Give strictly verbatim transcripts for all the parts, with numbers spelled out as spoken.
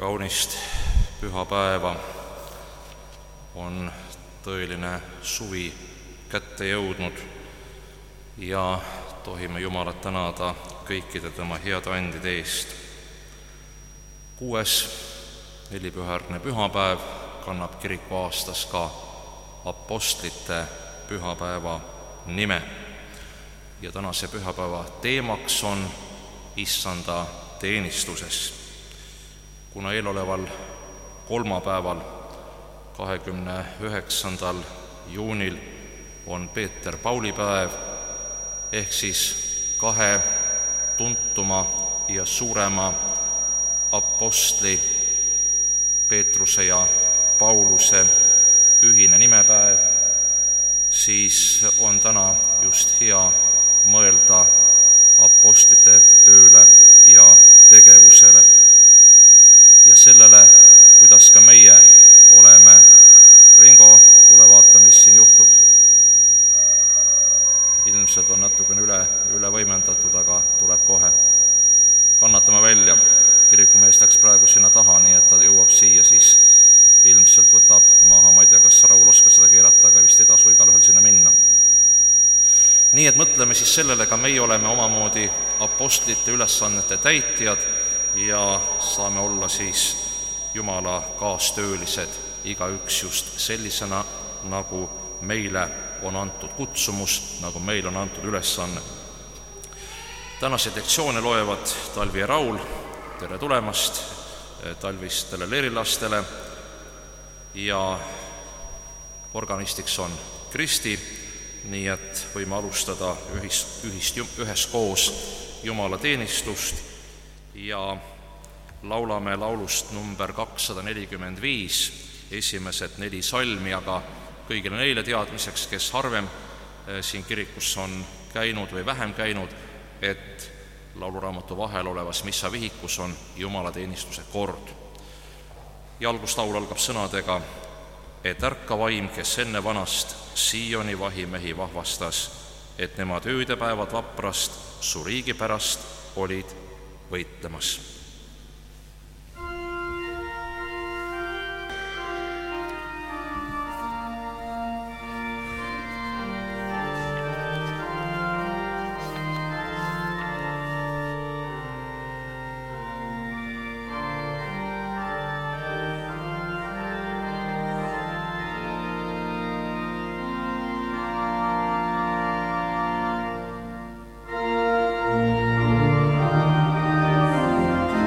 kaunist pühapäeva. On tõeline suvi kätte jõudnud ja tohime Jumalat tänada kõikide tema heade andide eest. Kuues nelipühärgne pühapäev kannab kiriku aastas ka apostlite pühapäeva nime ja tänase pühapäeva teemaks on issanda teenistuses. Kuna eeloleval kolmapäeval, kahekümne üheksandal juunil on Peeter Pauli päev, ehk siis kahe tuntuma ja suurema apostli Peetruse ja Pauluse ühine nimepäev, siis on täna just hea mõelda apostlite tööle ja tegevusele ja sellele, kuidas ka meie oleme. Ringo, tule vaata, mis siin juhtub. Ilmselt on natukene üle, üle võimendatud, aga tuleb kohe. Kannatame välja. Kirikumees läks praegu sinna taha, nii et ta jõuab siia, siis ilmselt võtab maha, ma ei tea, kas sa, Raul, oskad seda keerata, aga vist ei tasu igal ühel sinna minna. Nii et mõtleme siis sellele, ka meie oleme omamoodi apostlite ülesannete täitjad ja saame olla siis Jumala kaastöölised, igaüks just sellisena, nagu meile on antud kutsumus, nagu meil on antud ülesanne. Tänaseid lektsioone loevad Talvi ja Raul, tere tulemast talvistele leerilastele, ja organistiks on Kristi, nii et võime alustada ühist, ühist, üheskoos Jumala teenistust ja laulame laulust number kakssada nelikümmend viis, esimesed neli salmi, aga kõigile neile teadmiseks, kes harvem siin kirikus on käinud või vähem käinud, et lauluraamatu vahel olevas missavihikus on jumalateenistuse kord. Ja alguslaul algab sõnadega, et ärka vaim, kes enne vanast Sioni vahimehi vahvastas, et nemad öödepäevad vaprast su riigi pärast olid võitlemas. Thank you.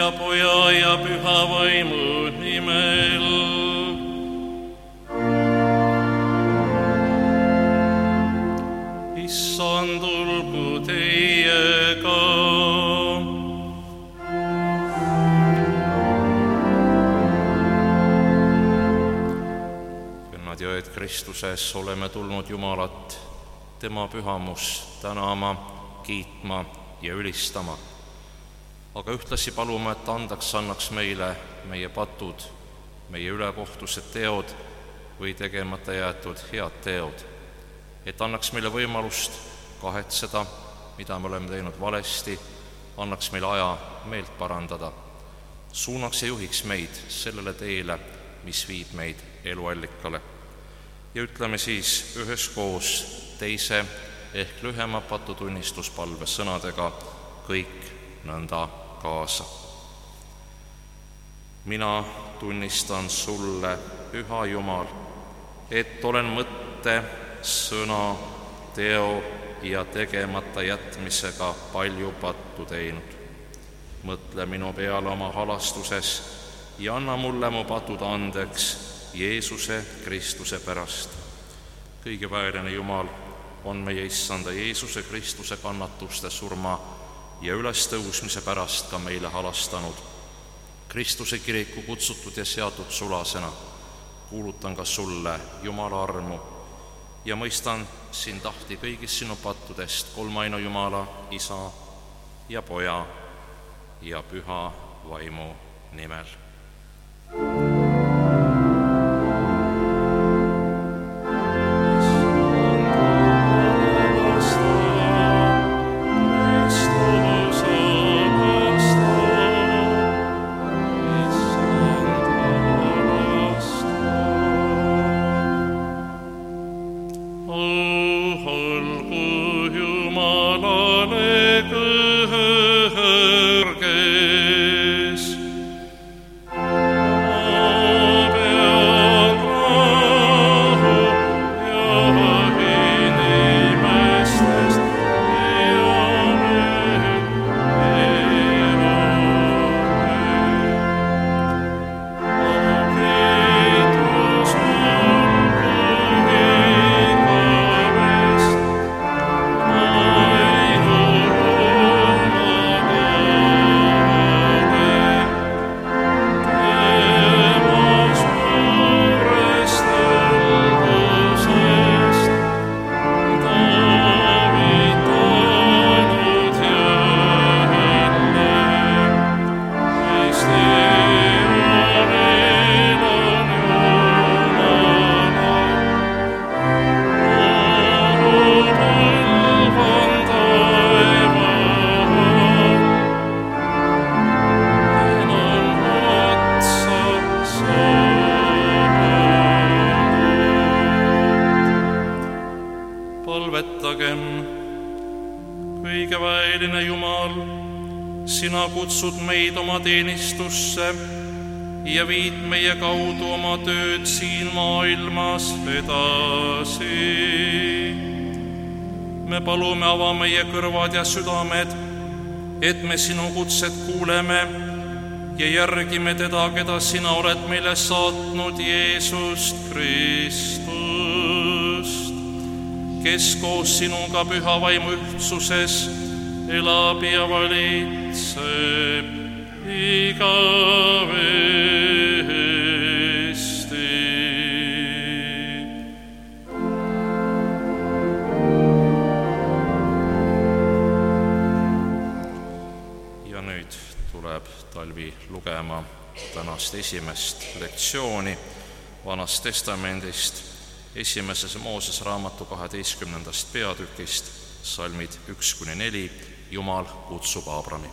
ja Poja ja Püha Vaimu nimel. Issand olgu teiega. Vennad ja õed Kristuses, oleme tulnud Jumalat, tema pühamust tänama, kiitma ja ülistama. Aga ühtlasi palume, et andaks annaks meile meie patud, meie ülekohtused teod või tegemata jäetud head teod. Et annaks meile võimalust kahetseda, mida me oleme teinud valesti, annaks meile aja meelt parandada. Suunaks ja juhiks meid sellele teele, mis viib meid eluallikale. Ja ütleme siis üheskoos teise ehk lühema patutunnistuspalve sõnadega kõik nõnda kaasa. Mina tunnistan sulle, Püha Jumal, et olen mõtte, sõna, teo ja tegemata jätmisega palju pattu teinud. Mõtle minu peale oma halastuses ja anna mulle mu patud andeks Jeesuse Kristuse pärast. Kõige väeline Jumal on meie Issanda Jeesuse Kristuse kannatuste, surma ja ülestõusmise pärast ka meile halastanud. Kristuse kiriku kutsutud ja seatud sulasena kuulutan ka sulle Jumala armu ja mõistan sind tahti kõigist sinu pattudest kolmainu Jumala, Isa ja Poja ja Püha Vaimu nimel. Kõigeväeline Jumal, sina kutsud meid oma teenistusse ja viid meie kaudu oma tööd siin maailmas edasi. Me palume, ava meie kõrvad ja südamed, et me sinu kutset kuuleme ja järgime teda, keda sina oled meile saatnud, Jeesust Kristust, kes koos sinuga Püha Vaimu ühtsuses elab ja valitseb igavesti. Ja nüüd tuleb Talvi lugema tänast esimest lektsiooni Vanast Testamendist, esimeses Mooses raamatu kaheteistkümnendast peatükist, salmid üks kuni neli, Jumal kutsub Aabrami.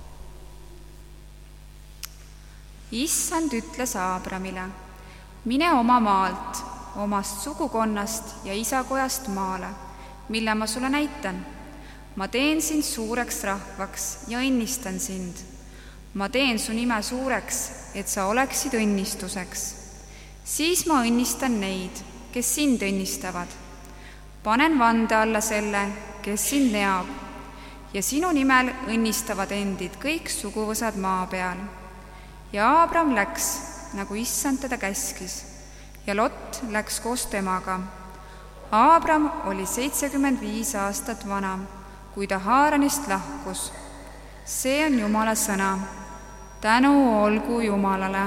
Issand ütles Aabramile, mine oma maalt, omast sugukonnast ja isakojast maale, mille ma sulle näitan. Ma teen sind suureks rahvaks ja õnnistan sind. Ma teen su nime suureks, et sa oleksid õnnistuseks. Siis ma õnnistan neid, kes sind õnnistavad. Panen vande alla selle, kes sind neab, ja sinu nimel õnnistavad endid kõik suguvõsad maa peal. Ja Abram läks, nagu issand teda käskis, ja Lot läks koos temaga. Abram oli seitsekümmend viis aastat vana, kui ta Haaranist lahkus. See on Jumala sõna. Tänu olgu Jumalale.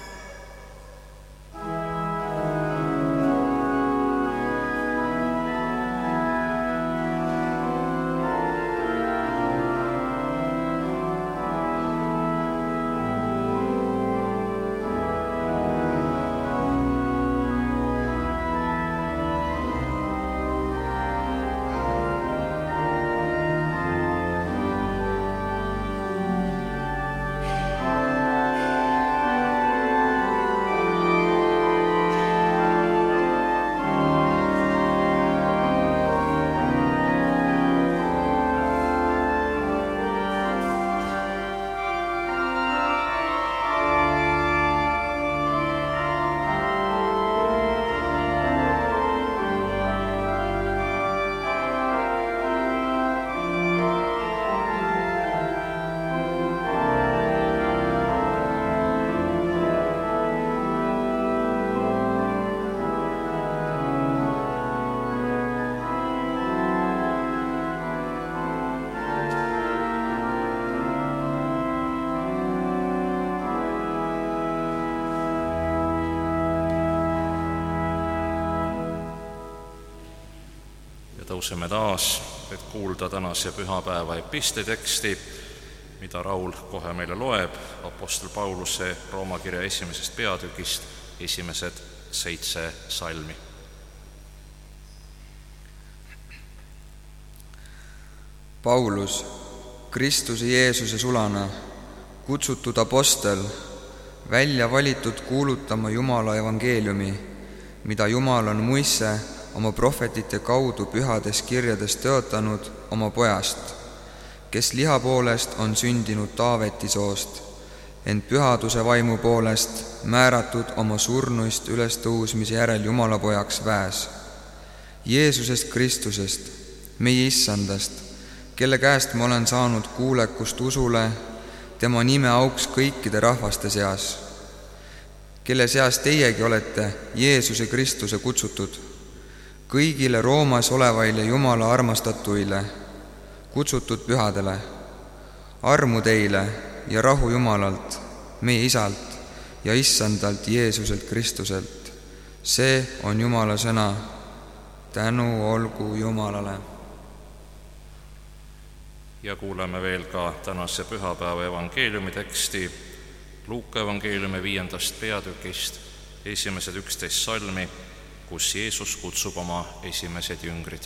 Tõuseme taas, et kuulda tänase pühapäeva episteteksti, mida Raul kohe meile loeb apostel Pauluse Rooma kirja esimesest peatükist, esimesed seitse salmi. Paulus, Kristuse Jeesuse sulane, kutsutud apostel, välja valitud kuulutama Jumala evangeeliumi, mida Jumal on muisse oma prohvetite kaudu pühades kirjades tõotanud oma pojast, kes liha poolest on sündinud Taaveti soost, ent pühaduse vaimu poolest määratud oma surnuist ülestõusmise järel Jumala pojaks väes. Jeesusest Kristusest, meie issandast, kelle käest ma olen saanud kuulekust usule, tema nime auks kõikide rahvaste seas, kelle seas teiegi olete Jeesuse Kristuse kutsutud. Kõigile Roomas olevaile Jumala armastatuile, kutsutud pühadele, armu teile ja rahu Jumalalt, meie Isalt ja Issandalt Jeesuselt Kristuselt. See on Jumala sõna. Tänu olgu Jumalale. Ja kuuleme veel ka tänase pühapäeva evangeeliumi teksti Luuka evangeeliumi viiendast peatükist, esimesed üksteist salmi, kus Jeesus kutsub oma esimesed jüngrid.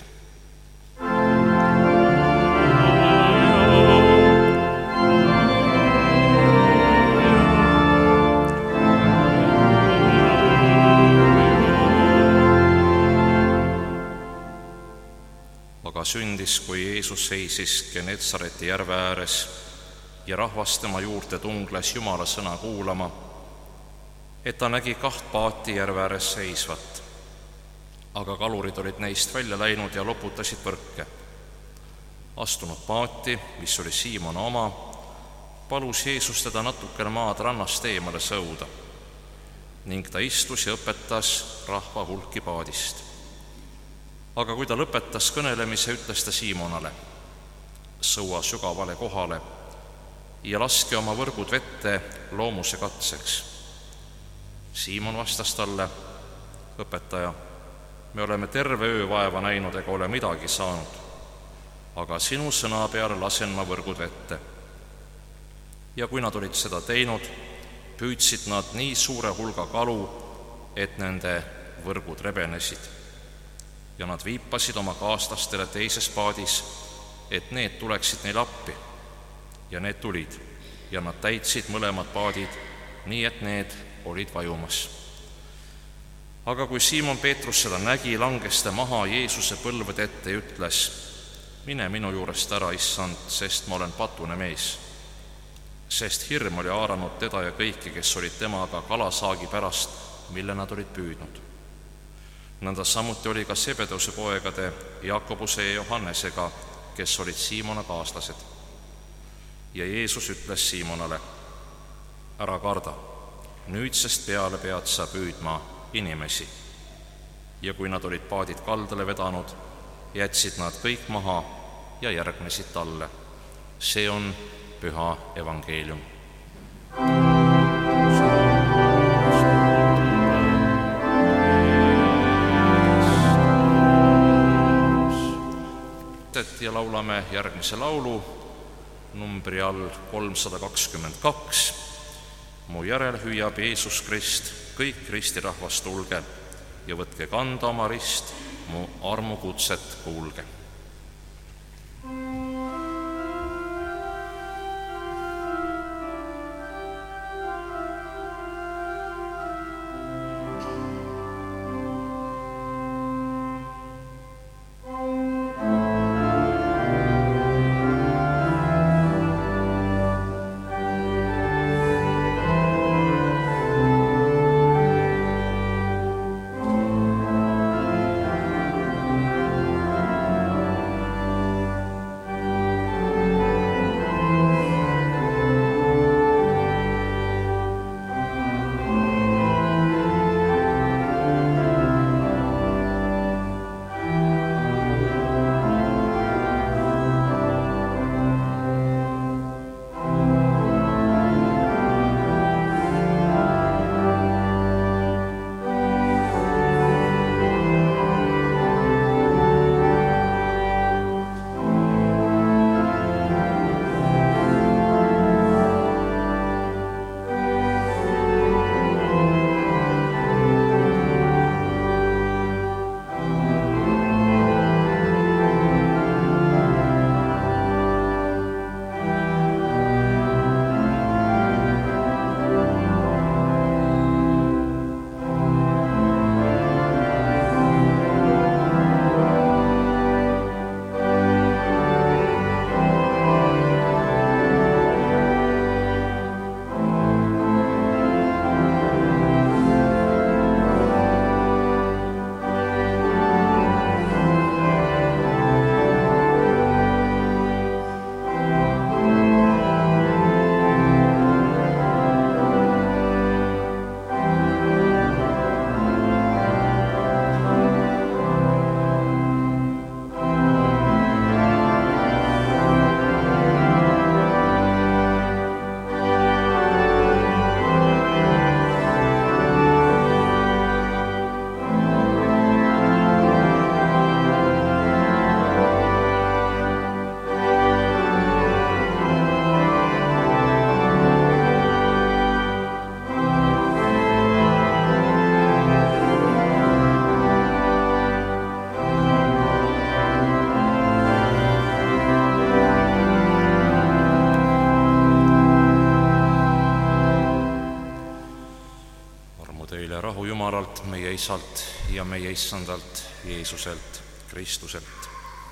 Aga sündis, kui Jeesus seisis Genetsareti järve ääres ja rahvas tema juurde tungles Jumala sõna kuulama, et ta nägi kaht paati järve ääres seisvat. Aga kalurid olid neist välja läinud ja loputasid võrke. Astunud paati, mis oli Siimona oma, palus Jeesus teda natukene maad rannast eemale sõuda ning ta istus ja õpetas rahva hulki paadist. Aga kui ta lõpetas kõnelemise, ütles ta Siimonale: sõua sügavale kohale ja laske oma võrgud vette loomuse katseks. Siimon vastas talle: õpetaja, me oleme terve öö vaeva näinud ega ole midagi saanud, aga sinu sõna peale lasen ma võrgud vette. Ja kui nad olid seda teinud, püüdsid nad nii suure hulga kalu, et nende võrgud rebenesid. Ja nad viipasid oma kaaslastele teises paadis, et need tuleksid neil appi. Ja need tulid, ja nad täitsid mõlemad paadid, nii et need olid vajumas. Aga kui Siimon Peetrus seda nägi, langes ta maha Jeesuse põlvede ette ja ütles: mine minu juurest ära, issand, sest ma olen patune mees. Sest hirm oli haaranud teda ja kõiki, kes olid temaga kalasaagi pärast, mille nad olid püüdnud. Nõnda samuti oli ka Sebedeuse poegade Jakobuse ja Johannesega kes olid Siimona kaaslased. Ja Jeesus ütles Siimonale: ära karda, nüüdsest peale pead sa püüdma inimesi. Ja kui nad olid paadid kaldale vedanud, jätsid nad kõik maha ja järgnesid talle. See on püha evangeelium. Ja laulame järgmise laulu numbri all kolmsada kakskümmend kaks. Mu järel hüüab Jeesus Krist, kõik ristirahvas tulge ja võtke kanda oma rist, mu armukutset kuulge. Meie Isalt ja meie Issandalt Jeesuselt Kristuselt.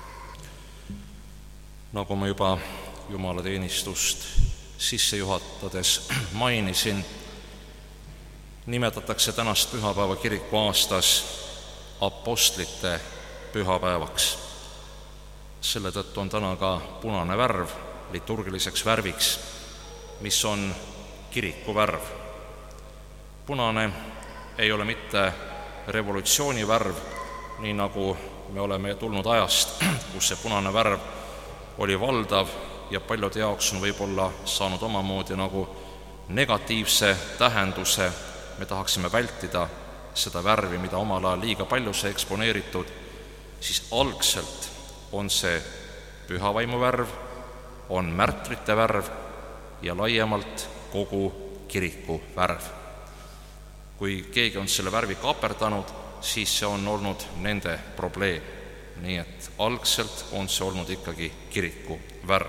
Nagu ma juba jumalateenistust sisse juhatades mainisin, nimetatakse tänast pühapäeva kiriku aastas apostlite pühapäevaks. Selle tõttu on täna ka punane värv liturgiliseks värviks, mis on kiriku värv. Punane ei ole mitte revolutsiooni värv, nii nagu me oleme tulnud ajast, kus see punane värv oli valdav ja paljude jaoks on võib-olla saanud omamoodi nagu negatiivse tähenduse. Me tahaksime vältida seda värvi, mida omal ajal liiga palju see eksponeeritud, siis algselt on see pühavaimu värv, on märtrite värv ja laiemalt kogu kiriku värv. Kui keegi on selle värvi kaaperdanud, siis see on olnud nende probleem. Nii et algselt on see olnud ikkagi kiriku värv.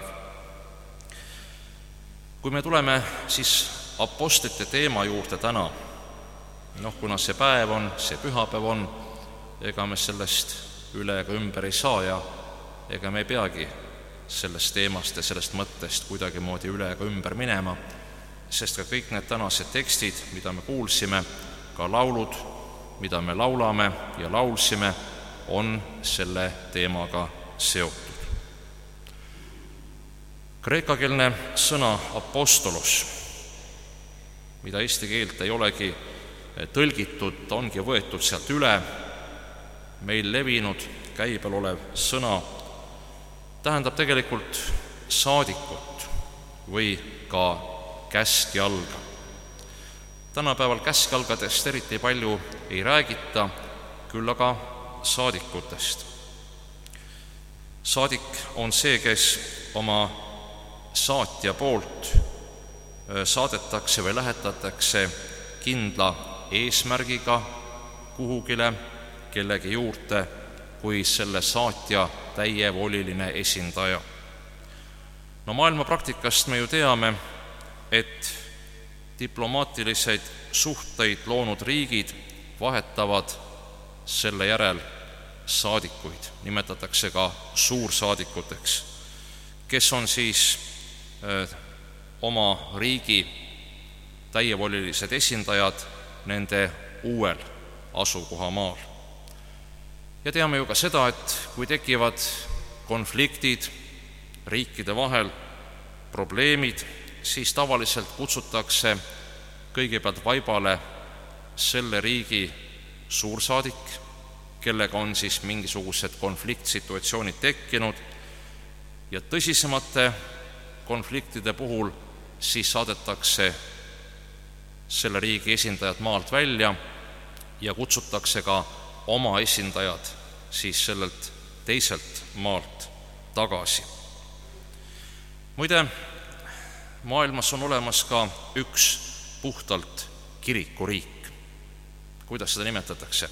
Kui me tuleme siis apostlite teema juurde täna, noh, kuna see päev on, see pühapäev on, ega me sellest üle ega ümber ei saa ja ega me ei peagi sellest teemast ja sellest mõttest kuidagi moodi üle ega ümber minema, sest ka kõik need tänased tekstid, mida me kuulsime, ka laulud, mida me laulame ja laulsime, on selle teemaga seotud. Kreekakeelne sõna apostolos, mida eesti keelt ei olegi tõlgitud, ongi võetud sealt üle, meil levinud käibel olev sõna, tähendab tegelikult saadikut või ka käskjalga. Tänapäeval käskjalgadest eriti palju ei räägita, küll aga saadikutest. Saadik on see, kes oma saatja poolt saadetakse või lähetatakse kindla eesmärgiga kuhugile kellegi juurde kui selle saatja täievoliline esindaja. No maailma praktikast me ju teame, et diplomaatilised suhteid loonud riigid vahetavad selle järel saadikuid, nimetatakse ka suursaadikuteks, kes on siis öö, oma riigi täievolilised esindajad nende uuel asukohamaal. Ja teame ju ka seda, et kui tekivad konfliktid riikide vahel, probleemid, siis tavaliselt kutsutakse kõigepealt vaibale selle riigi suursaadik, kellega on siis mingisugused konfliktsituatsioonid tekkinud, ja tõsisemate konfliktide puhul siis saadetakse selle riigi esindajad maalt välja ja kutsutakse ka oma esindajad siis sellelt teiselt maalt tagasi. Muide, maailmas on olemas ka üks puhtalt kirikuriik. Kuidas seda nimetatakse?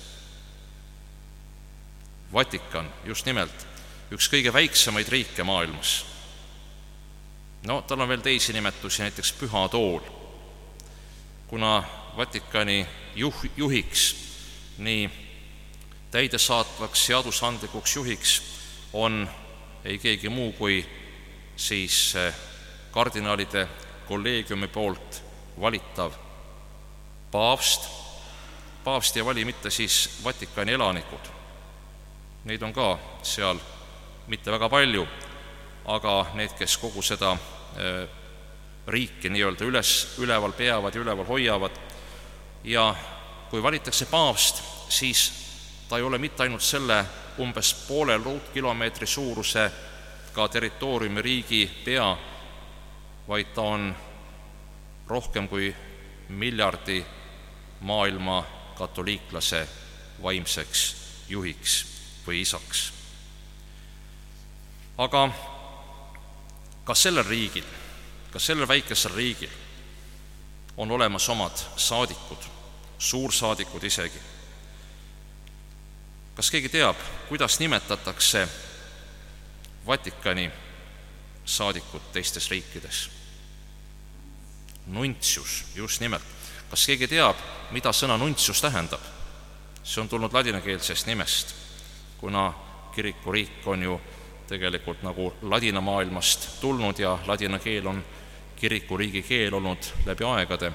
Vatikan, just nimelt, üks kõige väiksemaid riike maailmas. No, tal on veel teisi nimetusi, näiteks Püha Tool, kuna Vatikani juh, juhiks, nii täidesaatvaks seadusandlikuks juhiks on ei keegi muu kui siis kardinaalide kolleegiumi poolt valitav paavst. Paavsti ei vali mitte siis Vatikani elanikud, neid on ka seal mitte väga palju, aga need, kes kogu seda riiki nii-öelda üles, üleval peavad ja üleval hoiavad. Ja kui valitakse paavst, siis ta ei ole mitte ainult selle umbes poole ruutkilomeetri suuruse ka territooriumi riigi pea, vaid ta on rohkem kui miljardi maailma katoliiklase vaimseks juhiks või isaks. Aga ka sellel riigil, ka sellel väikesel riigil on olemas omad saadikud, suursaadikud isegi. Kas keegi teab, kuidas nimetatakse Vatikani saadikut teistes riikides? Nuntius, just nimelt. Kas keegi teab, mida sõna nuntius tähendab? See on tulnud ladinakeelsest nimest, kuna kirikuriik on ju tegelikult nagu ladina maailmast tulnud ja ladina keel on kirikuriigi keel olnud läbi aegade.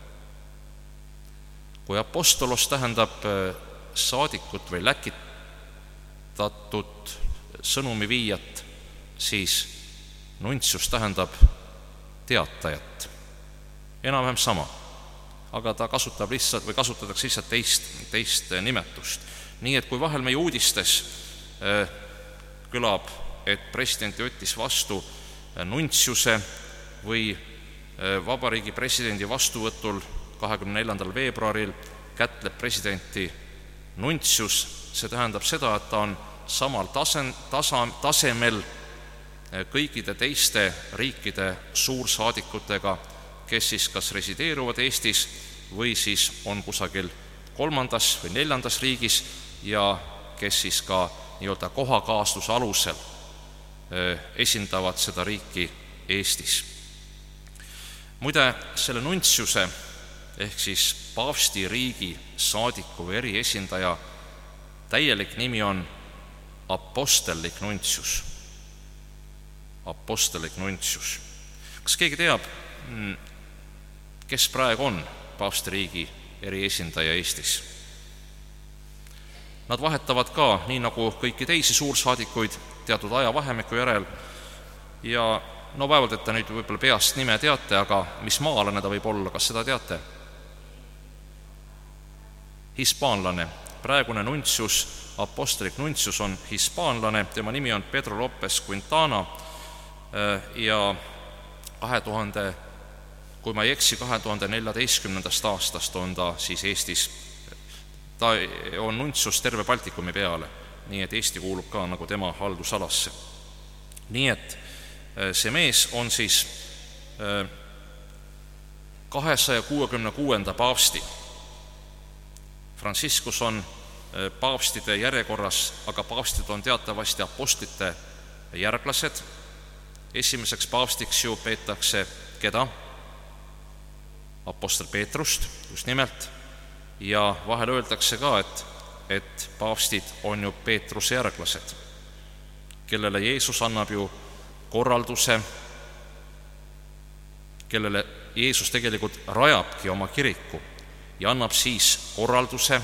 Kui apostolos tähendab saadikut või läkitatud sõnumi viijat, siis nuntius tähendab teatajat. Enam-vähem sama, aga ta kasutab lihtsalt või kasutatakse lihtsalt teist, teist nimetust. Nii et kui vahel meie uudistes kõlab, et president võttis vastu nuntiuse või vabariigi presidendi vastuvõtul kahekümne neljandal veebruaril kätleb presidenti nuntius, see tähendab seda, et ta on samal tasen, tasa, tasemel kõikide teiste riikide suursaadikutega, kes siis kas resideeruvad Eestis või siis on kusagil kolmandas või neljandas riigis ja kes siis ka nii-öelda kohakaasluse alusel esindavad seda riiki Eestis. Muide, selle nuntiuse ehk siis paavsti riigi saadiku või eriesindaja täielik nimi on apostellik nuntius. Apostellik nuntius. Kas keegi teab, kes praegu on paavsti riigi eriesindaja Eestis? Nad vahetavad ka, nii nagu kõiki teisi suursaadikuid, teatud ajavahemiku järel ja no vaevalt, et te nüüd võib-olla peast nime teate, aga mis maalane ta võib olla, kas seda teate? Hispaanlane. Praegune nuntsius, apostolik nuntsius on hispaanlane, tema nimi on Pedro Lopez Quintana ja kahe tuhande, kui ma ei eksi, kahe tuhande neljateistkümnendast aastast on ta siis Eestis. Ta on nuntsius terve Baltikumi peale, nii et Eesti kuulub ka nagu tema haldusalasse. Nii et see mees on siis kahesaja kuuekümne kuuenda paavsti. Franciscus on paavstide järjekorras, aga paavstid on teatavasti apostlite järglased. Esimeseks paavstiks ju peetakse keda? Apostel Peetrust, just nimelt. Ja vahel öeldakse ka, et, et paavstid on ju Peetruse järglased, kellele Jeesus annab ju korralduse, kellele Jeesus tegelikult rajabki oma kiriku ja annab siis korralduse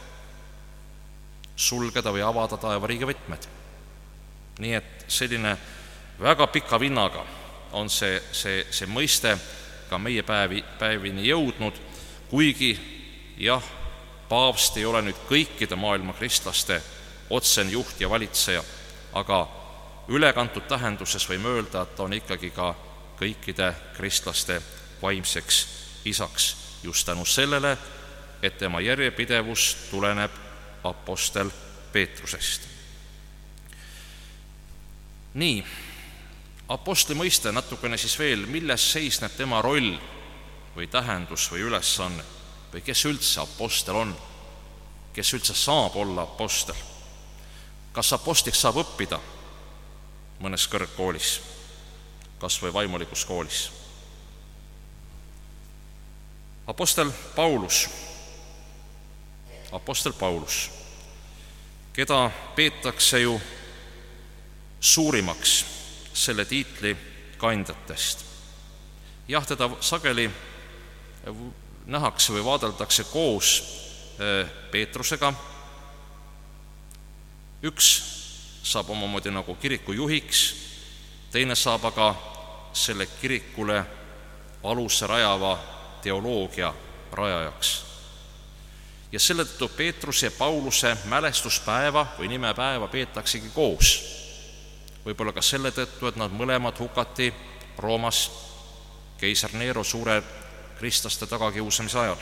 sulgeda või avada taevariigi võtmed. Nii et selline väga pika vinnaga on see, see, see mõiste ka meie päevi, päevini jõudnud, kuigi jah, paavst ei ole nüüd kõikide maailma kristlaste otsene juht ja valitseja, aga ülekantud tähenduses võime öelda, et on ikkagi ka kõikide kristlaste vaimseks isaks, just tänu sellele, et tema järjepidevus tuleneb apostel Peetrusest. Nii, apostli mõiste natukene siis veel, milles seisneb tema roll või tähendus või ülesanne või kes üldse apostel on, kes üldse saab olla apostel. Kas apostliks saab õppida mõnes kõrgkoolis, kas või vaimulikus koolis? Apostel Paulus, apostel Paulus, keda peetakse ju suurimaks selle tiitli kandjatest. Jah, teda sageli nähakse või vaadeldakse koos Peetrusega. Üks saab omamoodi nagu kiriku juhiks, teine saab aga selle kirikule aluse rajava teoloogia rajajaks. Ja selle tõttu Peetruse ja Pauluse mälestuspäeva või nimepäeva peetaksegi koos. Võib-olla ka selle tõttu, et nad mõlemad hukati Roomas keisar Nero suure kristlaste tagakiusamise ajal.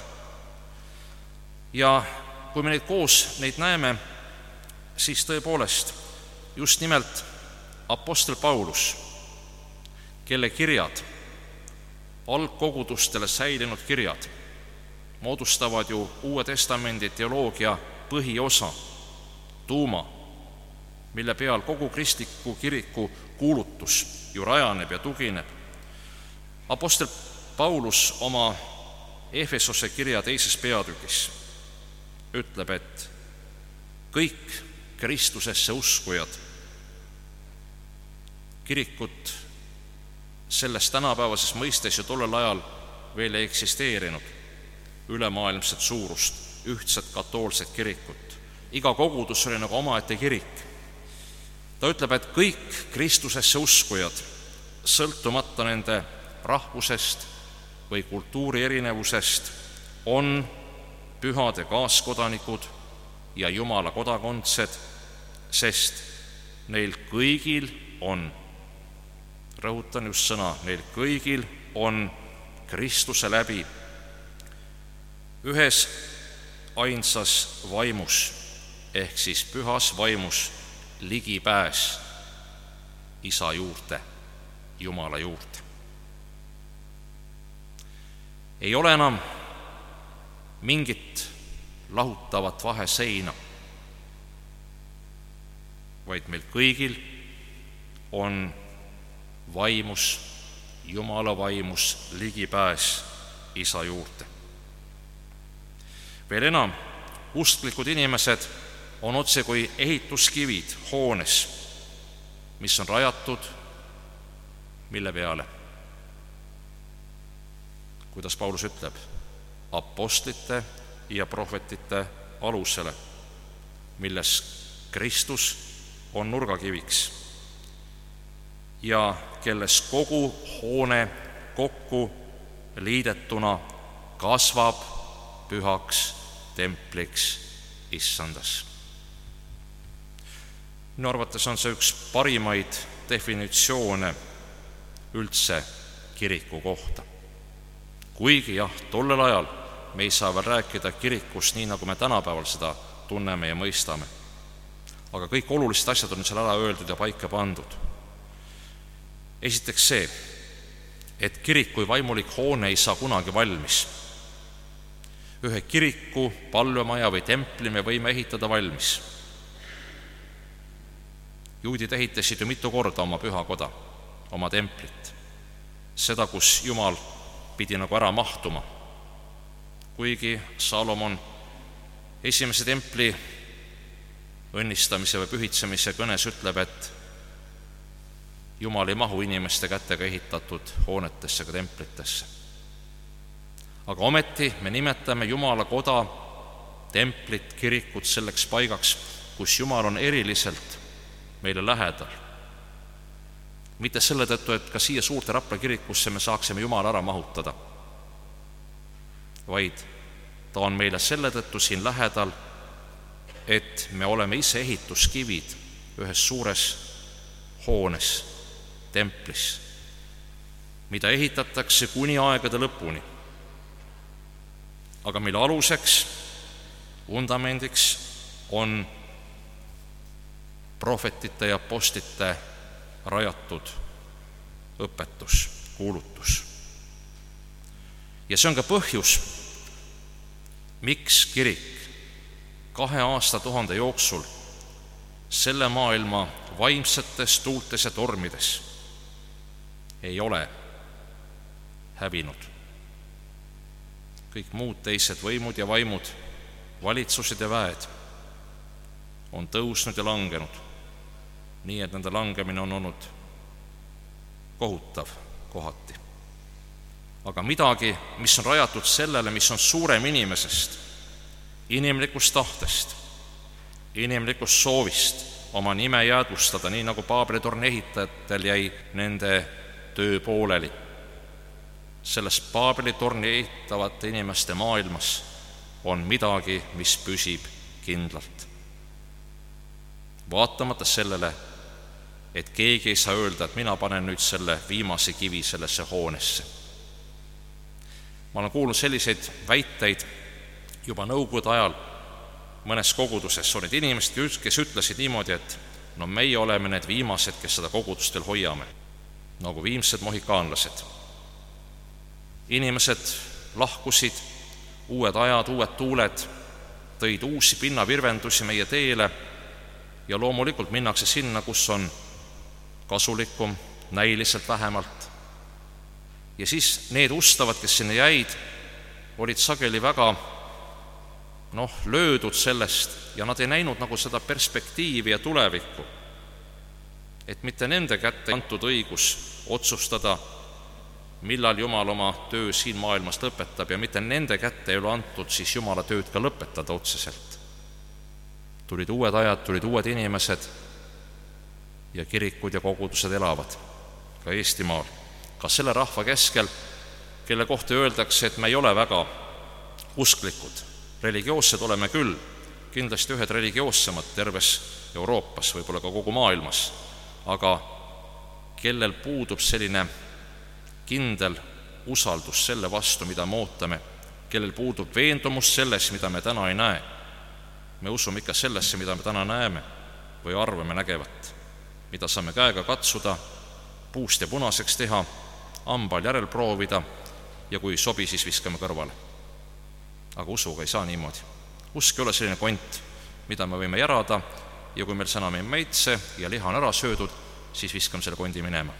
Ja kui me neid koos neid näeme, siis tõepoolest just nimelt apostel Paulus, kelle kirjad, algkogudustele säilinud kirjad, moodustavad ju Uue Testamendi teoloogia põhiosa, tuuma, mille peal kogu kristliku kiriku kuulutus ju rajaneb ja tugineb. Apostel Paulus oma Efesose kirja teises peatükis ütleb, et kõik Kristusesse uskujad, kirikut selles tänapäevases mõistes ju tollel ajal veel ei eksisteerinud, ülemaailmset suurust, ühtset katoolset kirikut. Iga kogudus oli nagu omaette kirik. Ta ütleb, et kõik Kristusesse uskujad, sõltumata nende rahvusest või kultuuri erinevusest, on pühade kaaskodanikud ja Jumala kodakondsed, sest neil kõigil on, rõhutan just sõna, neil kõigil on Kristuse läbi ühes ainsas vaimus ehk siis pühas vaimus ligipääs Isa juurde, Jumala juurde. Ei ole enam mingit lahutavat vaheseina, vaid meil kõigil on vaimus, Jumala vaimus ligipääs Isa juurde. Veel enam, usklikud inimesed on otse kui ehituskivid hoones, mis on rajatud mille peale? Kuidas Paulus ütleb? Apostlite ja prohvetite alusele, milles Kristus on nurgakiviks. ja kelles kogu hoone kokku liidetuna kasvab pühaks templiks issandas. Minu arvates on see üks parimaid definitsioone üldse kiriku kohta. Kuigi jah, tollel ajal me ei saa veel rääkida kirikust nii, nagu me tänapäeval seda tunneme ja mõistame. Aga kõik olulised asjad on seal ära öeldud ja paika pandud. Esiteks see, et kirik kui vaimulik hoone ei saa kunagi valmis. Ühe kiriku, palvemaja või templi me võime ehitada valmis. Juudid ehitasid ju mitu korda oma pühakoda, oma templit. Seda, kus Jumal pidi nagu ära mahtuma. Kuigi Salomon esimese templi õnnistamise või pühitsemise kõnes ütleb, et Jumal ei mahu inimeste kätega ehitatud hoonetesse ega templitesse. Aga ometi me nimetame Jumala koda, templit, kirikut selleks paigaks, kus Jumal on eriliselt meile lähedal. Mitte selle tõttu, et ka siia Suurde Rapla kirikusse me saaksime Jumala ära mahutada, vaid ta on meile selle tõttu siin lähedal, et me oleme ise ehituskivid ühes suures hoones, templis, mida ehitatakse kuni aegade lõpuni. Aga mille aluseks, vundamendiks on prohvetite ja apostlite rajatud õpetus, kuulutus. Ja see on ka põhjus, miks kirik kahe aastatuhande jooksul selle maailma vaimsetes tuultes ja tormides ei ole hävinud. Kõik muud teised võimud ja vaimud, valitsused ja väed on tõusnud ja langenud, nii et nende langemine on olnud kohutav kohati. Aga midagi, mis on rajatud sellele, mis on suurem inimesest, inimlikust tahtest, inimlikust soovist oma nime jäädvustada, nii nagu Paabeli torni ehitajatel jäi nende töö pooleli. Selles Paabeli torni ehitavate inimeste maailmas on midagi, mis püsib kindlalt. Vaatamata sellele, et keegi ei saa öelda, et mina panen nüüd selle viimase kivi sellesse hoonesse. Ma olen kuulnud selliseid väiteid juba nõukogude ajal mõnes koguduses. Olid inimesed, kes ütlesid niimoodi, et no meie oleme need viimased, kes seda kogudust veel hoiame, nagu viimsed mohikaanlased. Inimesed lahkusid, uued ajad, uued tuuled, tõid uusi pinnavirvendusi meie teele ja loomulikult minnakse sinna, kus on kasulikum, näiliselt vähemalt. Ja siis need ustavad, kes sinna jäid, olid sageli väga noh, löödud sellest ja nad ei näinud nagu seda perspektiivi ja tulevikku, et mitte nende kätte antud õigus otsustada, millal Jumal oma töö siin maailmas lõpetab ja mitte nende kätte ei ole antud siis Jumala tööd ka lõpetada otseselt. Tulid uued ajad, tulid uued inimesed ja kirikud ja kogudused elavad ka Eestimaal, ka selle rahva keskel, kelle kohta öeldakse, et me ei ole väga usklikud. Religioossed oleme küll, kindlasti ühed religioossemad terves Euroopas, võib-olla ka kogu maailmas, aga kellel puudub selline kindel usaldus selle vastu, mida me ootame, kellel puudub veendumus selles, mida me täna ei näe. Me usume ikka sellesse, mida me täna näeme või arvame nägevat, mida saame käega katsuda, puust ja punaseks teha, hambal järel proovida ja kui ei sobi, siis viskame kõrvale. Aga usuga ei saa niimoodi. Usk ei ole selline kont, mida me võime järada ja kui meil see enam ei maitse ja liha on ära söödud, siis viskame selle kondi minema.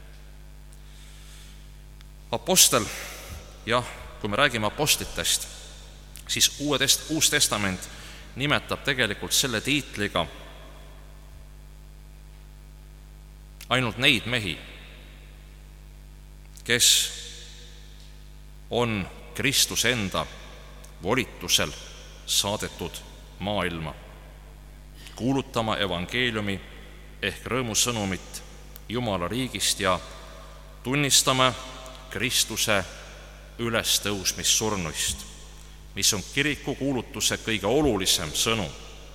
Apostel, jah, kui me räägime apostlitest, siis Uus Testament nimetab tegelikult selle tiitliga ainult neid mehi, kes on Kristuse enda volitusel saadetud maailma kuulutama evangeeliumi ehk rõõmusõnumit Jumala riigist ja tunnistame Kristuse ülestõusmist surnuist, mis on kiriku kuulutuse kõige olulisem sõnum.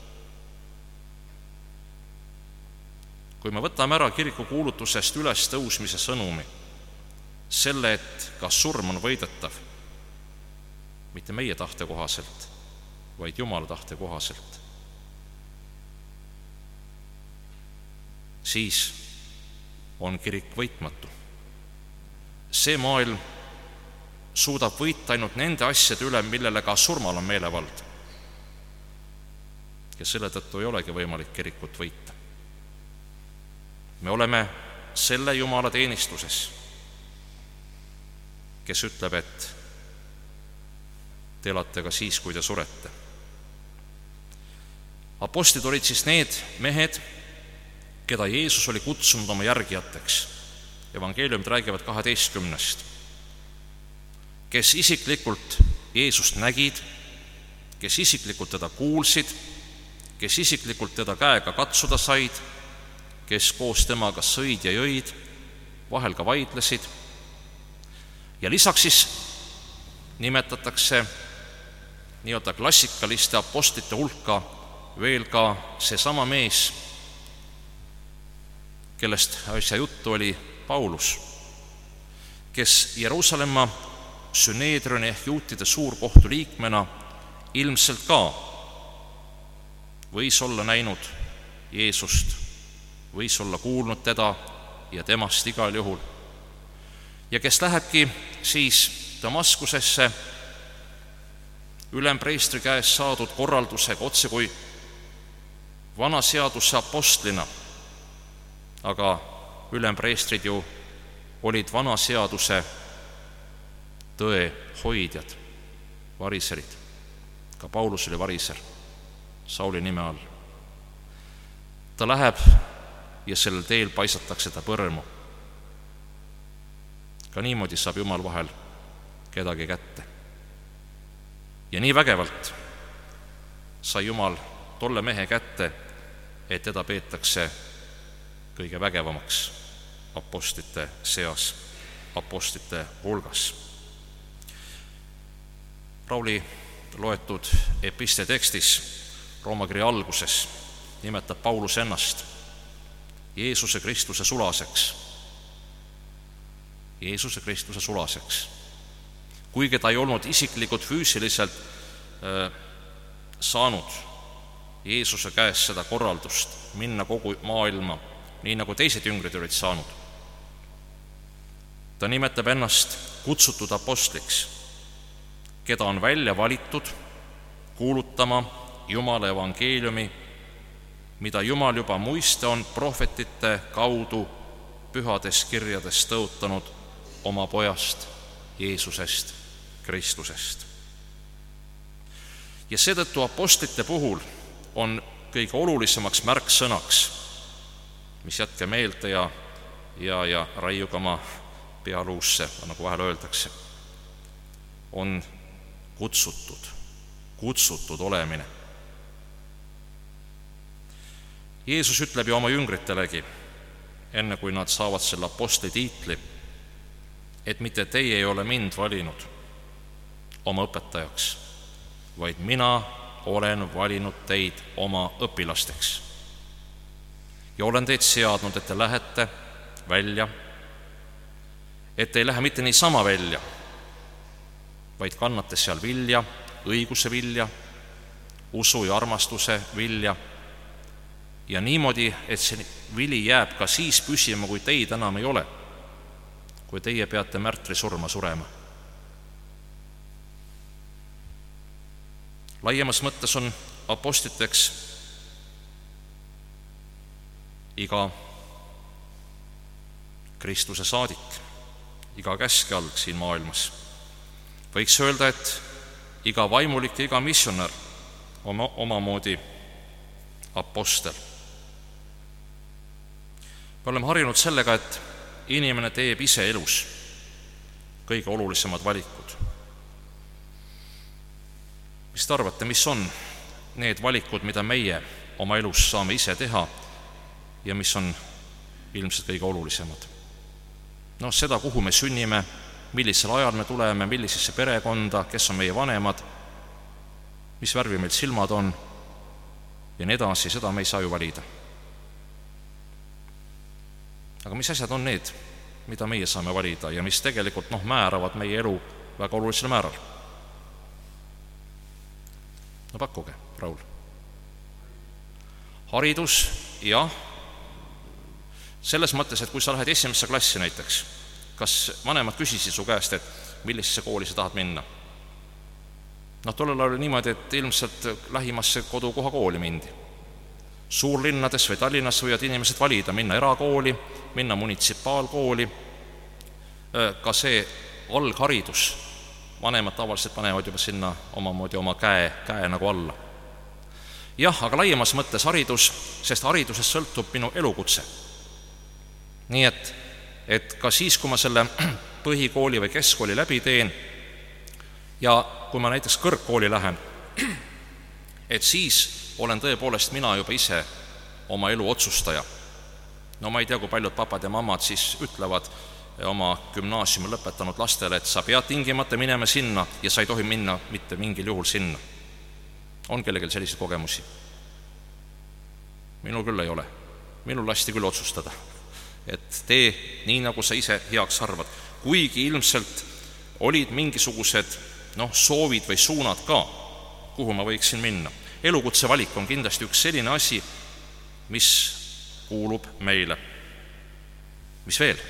Kui me võtame ära kiriku kuulutusest ülestõusmise sõnumi, selle, et kas surm on võidetav, mitte meie tahte kohaselt, vaid Jumala tahte kohaselt, siis on kirik võitmatu. See maailm suudab võita ainult nende asjade üle, millele ka surmal on meelevald. Ja selle tõttu ei olegi võimalik kirikut võita. Me oleme selle Jumala teenistuses, kes ütleb, et te elate ka siis, kui te surete. Apostlid olid siis need mehed, keda Jeesus oli kutsunud oma järgijateks. Evangeeliumid räägivad kaheteistkümnest, kes isiklikult Jeesust nägid, kes isiklikult teda kuulsid, kes isiklikult teda käega katsuda said, kes koos temaga sõid ja jõid, vahel ka vaidlesid. Ja lisaks siis nimetatakse nii-öelda klassikaliste apostlite hulka veel ka seesama mees, kellest asja juttu oli, Paulus, kes Jeruusalemma Süneedrioni ehk juutide suurkohtu liikmena ilmselt ka võis olla näinud Jeesust, võis olla kuulnud teda ja temast igal juhul, ja kes lähebki siis Damaskusesse ülempreestri käest saadud korraldusega otse kui vana seaduse apostlina, aga ülempreestrid ju olid vana seaduse tõe hoidjad, variserid. Ka Paulus oli variser Sauli nime all. Ta läheb ja sellel teel paisatakse ta põrmu. Ka niimoodi saab Jumal vahel kedagi kätte. Ja nii vägevalt sai Jumal tolle mehe kätte, et teda peetakse kõige vägevamaks apostlite seas, apostlite hulgas. Rauli loetud episte tekstis Rooma kirja alguses nimetab Paulus ennast Jeesuse Kristuse sulaseks. Jeesuse Kristuse sulaseks. Kuigi ta ei olnud isiklikult füüsiliselt äh, saanud Jeesuse käest seda korraldust minna kogu maailma, nii nagu teised jüngrid olid saanud. Ta nimetab ennast kutsutud apostliks, keda on välja valitud kuulutama Jumala evangeeliumi, mida Jumal juba muiste on prohvetite kaudu pühades kirjades tõotanud oma pojast Jeesusest Kristusest. Ja seetõttu apostlite puhul on kõige olulisemaks märksõnaks, mis jätke meelde ja, ja, ja raiuga oma pealuusse, nagu vahel öeldakse, on kutsutud, kutsutud olemine. Jeesus ütleb ju oma jüngritelegi, enne kui nad saavad selle apostli tiitli, et mitte teie ei ole mind valinud oma õpetajaks, vaid mina olen valinud teid oma õpilasteks. Ja olen teid seadnud, et te lähete välja, et te ei lähe mitte niisama välja, vaid kannate seal vilja, õiguse vilja, usu ja armastuse vilja, ja niimoodi, et see vili jääb ka siis püsima, kui teid enam ei ole, kui teie peate märtri surma surema. Laiemas mõttes on apostliteks iga Kristuse saadik, iga käskealg siin maailmas. Võiks öelda, et iga vaimulik ja iga missionär oma, omamoodi apostel. Me oleme harjunud sellega, et inimene teeb ise elus kõige olulisemad valikud. Mis te arvate, mis on need valikud, mida meie oma elus saame ise teha ja mis on ilmselt kõige olulisemad. noh, seda, kuhu me sünnime, millisel ajal me tuleme, millisesse perekonda, kes on meie vanemad, mis värvi meil silmad on ja nii edasi, seda me ei saa ju valida. aga mis asjad on need, mida meie saame valida ja mis tegelikult noh, määravad meie elu väga olulisel määral? no pakkuge, Raul. Haridus, jah, selles mõttes, et kui sa lähed esimesse klassi näiteks, kas vanemad küsisid su käest, et millisesse kooli sa tahad minna? noh, tollel ajal oli niimoodi, et ilmselt lähimasse kodukoha kooli mindi. Suurlinnades või Tallinnas võivad inimesed valida, minna erakooli, minna munitsipaalkooli, ka see algharidus, vanemad tavaliselt panevad juba sinna omamoodi oma käe, käe nagu alla. jah, aga laiemas mõttes haridus, sest haridusest sõltub minu elukutse. nii et, et ka siis, kui ma selle põhikooli või keskkooli läbi teen ja kui ma näiteks kõrgkooli lähen, et siis olen tõepoolest mina juba ise oma elu otsustaja. no ma ei tea, kui paljud papad ja mammad siis ütlevad oma gümnaasiumi lõpetanud lastele, et sa pead tingimata minema sinna ja sa ei tohi minna mitte mingil juhul sinna. on kellelgi selliseid kogemusi? minul küll ei ole. minul lasti küll otsustada, et tee nii, nagu sa ise heaks arvad. kuigi ilmselt olid mingisugused noh, soovid või suunad ka, kuhu ma võiksin minna. elukutse valik on kindlasti üks selline asi, mis kuulub meile. mis veel?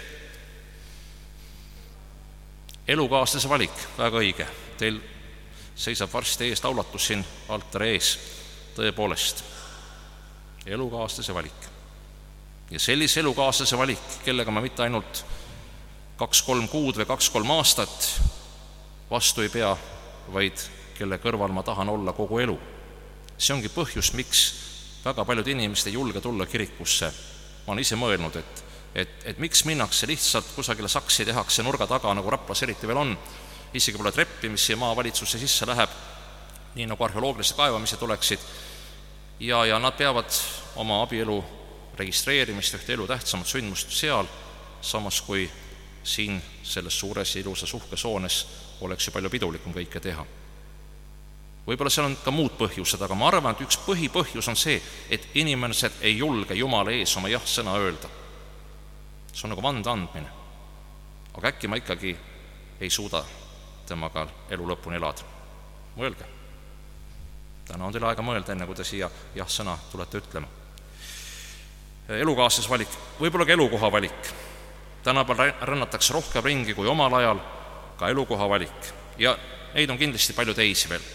elukaaslase valik, väga õige. Teil seisab varsti ees laulatus siin altari ees, tõepoolest, elukaaslase valik. ja sellise elukaaslase valik, kellega ma mitte ainult kaks-kolm kuud või kaks-kolm aastat vastu ei pea, vaid kelle kõrval ma tahan olla kogu elu. see ongi põhjus, miks väga paljud inimesed ei julge tulla kirikusse. ma olen ise mõelnud, et, et, et miks minnakse lihtsalt kusagile saksi tehakse nurga taga, nagu Raplas eriti veel on, isegi pole treppi, mis siia maavalitsusse sisse läheb, nii nagu arheoloogilised kaevamised oleksid, ja, ja nad peavad oma abielu registreerimist, ühte elu tähtsamat sündmust seal, samas kui siin selles suures ilusas uhkesoones oleks ju palju pidulikum kõike teha. Võib-olla seal on ka muud põhjused, aga ma arvan, et üks põhipõhjus on see, et inimesed ei julge Jumala ees oma jah-sõna öelda. See on nagu vande andmine. Aga äkki ma ikkagi ei suuda temaga elu lõpuni elada. Mõelge. Täna on teil aega mõelda, enne kui te siia jah-sõna tulete ütlema. Elukaaslas valik, võib-olla ka elukoha valik. Tänapäeval rännatakse rohkem ringi kui omal ajal, ka elukoha valik. Ja neid on kindlasti palju teisi veel.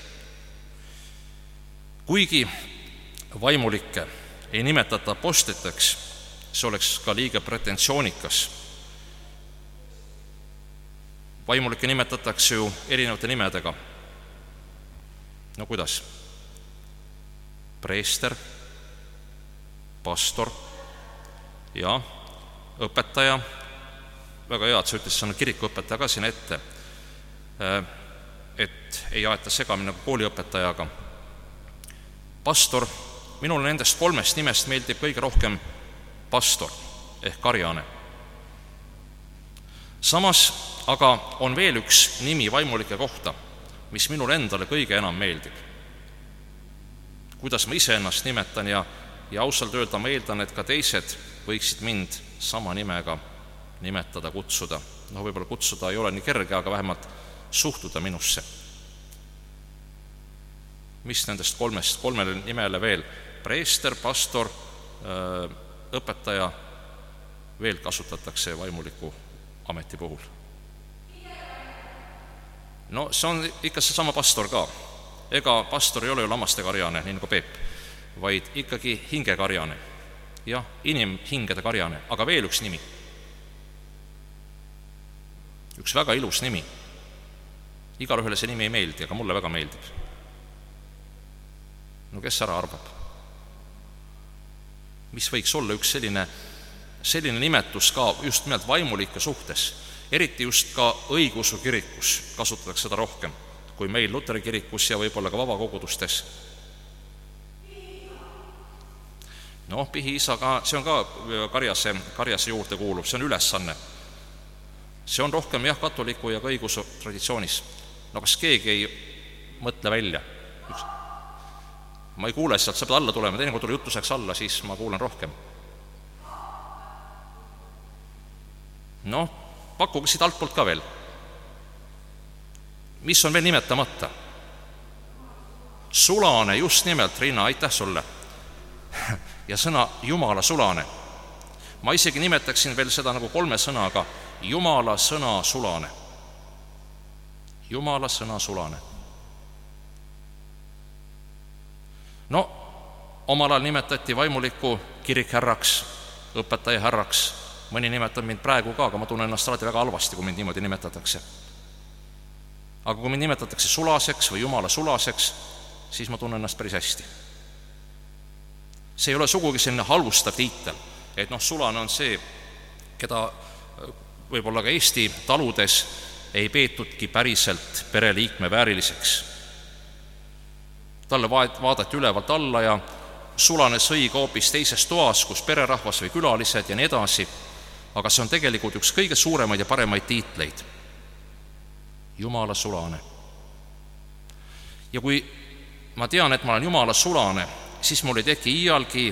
Kuigi vaimulikke ei nimetata apostliteks, see oleks ka liiga pretensioonikas. Vaimulikke nimetatakse ju erinevate nimedega. No kuidas? Preester, pastor ja õpetaja. Väga hea, et sa ütles, see on kirikuõpetaja ka siin ette, et ei aeta segamini nagu kooliõpetajaga. Pastor, minul nendest kolmest nimest meeldib kõige rohkem pastor ehk karjane. Samas aga on veel üks nimi vaimulike kohta, mis minul endale kõige enam meeldib. Kuidas ma ise ennast nimetan ja, ja ausalt öelda ma eeldan, et ka teised võiksid mind sama nimega nimetada, kutsuda. No võib-olla kutsuda ei ole nii kerge, aga vähemalt suhtuda minusse. Mis nendest kolmest, kolmele nimele veel? Preester, pastor, õpetaja veel kasutatakse vaimuliku ameti puhul. No see on ikka see sama pastor ka. Ega pastor ei ole ju lammaste karjane, nii nagu Peep, vaid ikkagi hingekarjane. Jah, inimhingede karjane, aga veel üks nimi. Üks väga ilus nimi. Igal ühele see nimi ei meeldi, aga mulle väga meeldib. No kes ära arvab? Mis võiks olla üks selline, selline nimetus ka just nimelt vaimulike suhtes, eriti just ka õigeusu kirikus kasutatakse seda rohkem kui meil Luteri kirikus ja võib-olla ka vabakogudustes. noh, pihiisa ka, see on ka karjase, karjase juurde kuuluv, see on ülesanne. See on rohkem jah, katoliku ja ka õigeusu traditsioonis. No kas keegi ei mõtle välja? Üks. Ma ei kuule, sealt sa pead alla tulema, teine kui tuli jutuseks alla, siis ma kuulen rohkem. Noh, pakkuge siit altpoolt ka veel. Mis on veel nimetamata? Sulane, just nimelt, Riina, aitäh sulle. Ja sõna Jumala sulane. Ma isegi nimetaksin veel seda nagu kolme sõnaga. Jumala sõna sulane. Jumala sõna sulane. No, omal ajal nimetati vaimuliku kirikhärraks, õpetaja härraks. Mõni nimetab mind praegu ka, aga ma tunnen ennast alati väga halvasti, kui mind niimoodi nimetatakse. Aga kui mind nimetatakse sulaseks või Jumala sulaseks, siis ma tunnen ennast päris hästi. See ei ole sugugi selline halvustav tiitel, et noh, sulane on see, keda võib-olla ka Eesti taludes ei peetudki päriselt pereliikme vääriliseks. Talle vaadati ülevalt alla ja sulane sõi ka hoopis teises toas, kus pererahvas või külalised ja nii edasi, aga see on tegelikult üks kõige suuremaid ja paremaid tiitleid. Jumala sulane. Ja kui ma tean, et ma olen Jumala sulane, siis mul ei teki iialgi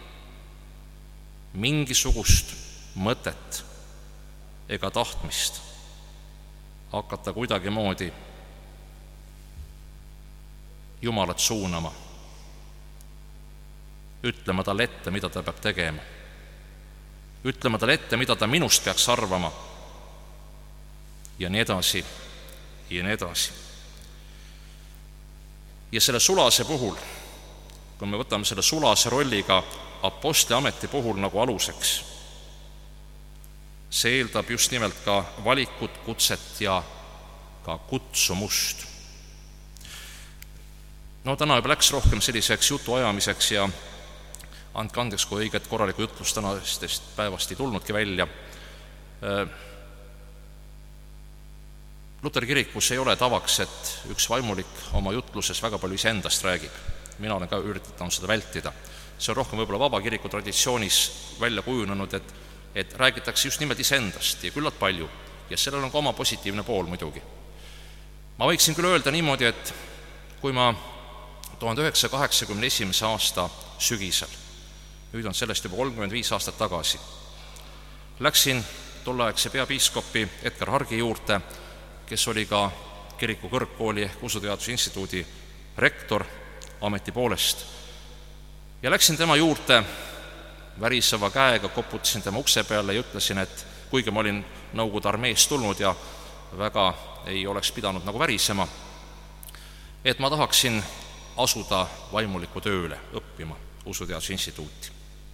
mingisugust mõtet ega tahtmist hakata kuidagi moodi Jumalat suunama, ütlema talle ette, mida ta peab tegema, ütlema talle ette, mida ta minust peaks arvama ja nii edasi ja nii edasi. Ja selle sulase puhul, kui me võtame selle sulase rolliga apostli ameti puhul nagu aluseks, see eeldab just nimelt ka valikut, kutset ja ka kutsumust. No täna juba läks rohkem selliseks jutu ajamiseks ja andke andeks, kui õiget korralikku jutlust tänastest päevast ei tulnudki välja. Luteri kirikus ei ole tavaks, et üks vaimulik oma jutluses väga palju iseendast räägib. Mina olen ka üritanud seda vältida. See on rohkem võib-olla vaba kiriku traditsioonis välja kujunenud, et, et räägitakse just nimelt iseendast ja küllalt palju. Ja sellel on ka oma positiivne pool muidugi. Ma võiksin küll öelda niimoodi, et kui ma tuhande üheksasaja kaheksakümne esimese aasta sügisel, nüüd on sellest juba kolmkümmend viis aastat tagasi, läksin tolleaegse peapiiskopi Edgar Hargi juurde, kes oli ka kiriku kõrgkooli ehk usuteaduse instituudi rektor ameti poolest. Ja läksin tema juurde väriseva käega, koputasin tema ukse peale ja ütlesin, et kuigi ma olin Nõukogude armeest tulnud ja väga ei oleks pidanud nagu värisema, et ma tahaksin asuda vaimuliku tööle õppima usuteaduse instituuti.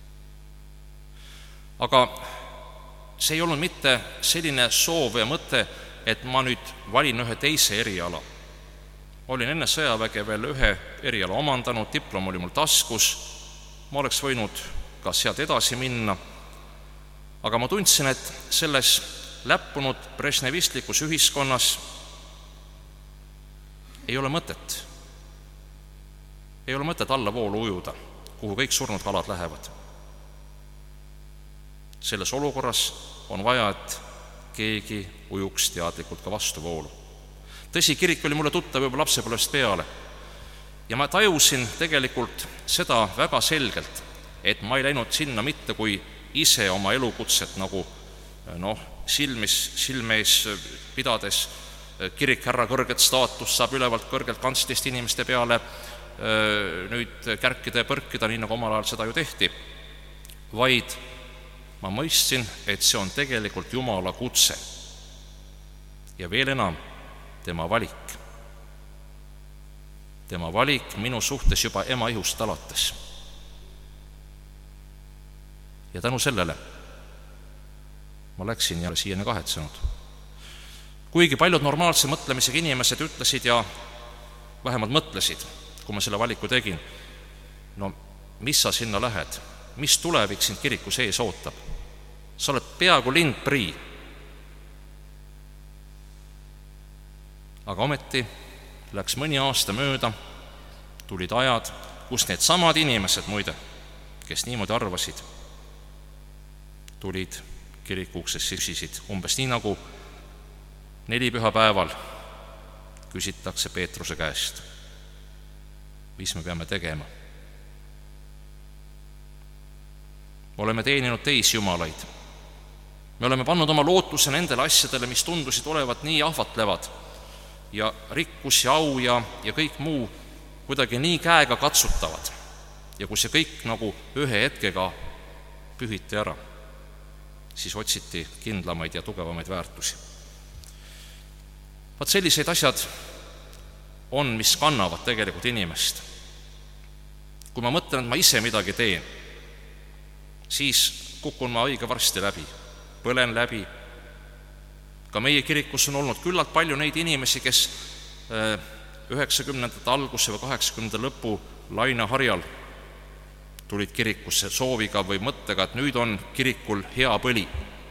Aga see ei olnud mitte selline soov ja mõte, et ma nüüd valin ühe teise eriala. Olin enne sõjaväge veel ühe eriala omandanud, diplom oli mul taskus, ma oleks võinud ka sealt edasi minna, aga ma tundsin, et selles läppunud brežnevistlikus ühiskonnas ei ole mõtet. Ei ole mõtet allavoolu ujuda, kuhu kõik surnud kalad lähevad. Selles olukorras on vaja, et keegi ujuks teadlikult ka vastuvoolu. Tõsi, kirik oli mulle tuttav juba lapsepõlvest peale ja ma tajusin tegelikult seda väga selgelt, et ma ei läinud sinna mitte kui ise oma elukutset nagu noh, silmis, silmeis pidades kirikhärra kõrget staatust saab ülevalt kõrgelt kantslist inimeste peale nüüd kärkida ja põrkida, nii nagu omal ajal seda ju tehti, vaid ma mõistsin, et see on tegelikult Jumala kutse ja veel enam tema valik. Tema valik minu suhtes juba ema ihust alates. Ja tänu sellele ma läksin ja siiani kahetsenud. Kuigi paljud normaalse mõtlemisega inimesed ütlesid ja vähemalt mõtlesid, kui ma selle valiku tegin, no mis sa sinna lähed, mis tulevik sind kiriku sees ootab? Sa oled peaaegu lindprii. Aga ometi läks mõni aasta mööda, tulid ajad, kus need samad inimesed muide, kes niimoodi arvasid, tulid kiriku uksest, küsisid umbes nii, nagu nelipühapäeval küsitakse Peetruse käest, mis me peame tegema. Me oleme teeninud teisi jumalaid. Me oleme pannud oma lootuse nendele asjadele, mis tundusid olevat nii ahvatlevad ja rikkus ja au ja, ja kõik muu kuidagi nii käega katsutavad. Ja kui see kõik nagu ühe hetkega pühiti ära, siis otsiti kindlamaid ja tugevamaid väärtusi. Vaat sellised asjad on, mis kannavad tegelikult inimest. Kui ma mõtlen, et ma ise midagi teen, siis kukun ma õige varsti läbi, põlen läbi. Ka meie kirikus on olnud küllalt palju neid inimesi, kes üheksakümnendate alguse või kaheksakümnendate lõpu laineharjal tulid kirikusse sooviga või mõttega, et nüüd on kirikul hea põli.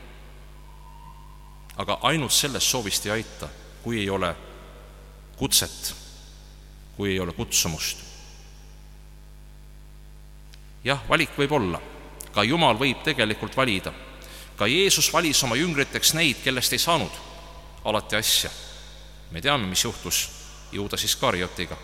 Aga ainult sellest soovist ei aita, kui ei ole kutset, kui ei ole kutsumust. Jah, valik võib olla. Ka Jumal võib tegelikult valida. Ka Jeesus valis oma jüngriteks neid, kellest ei saanud alati asja. Me teame, mis juhtus Juudas Iskariotiga.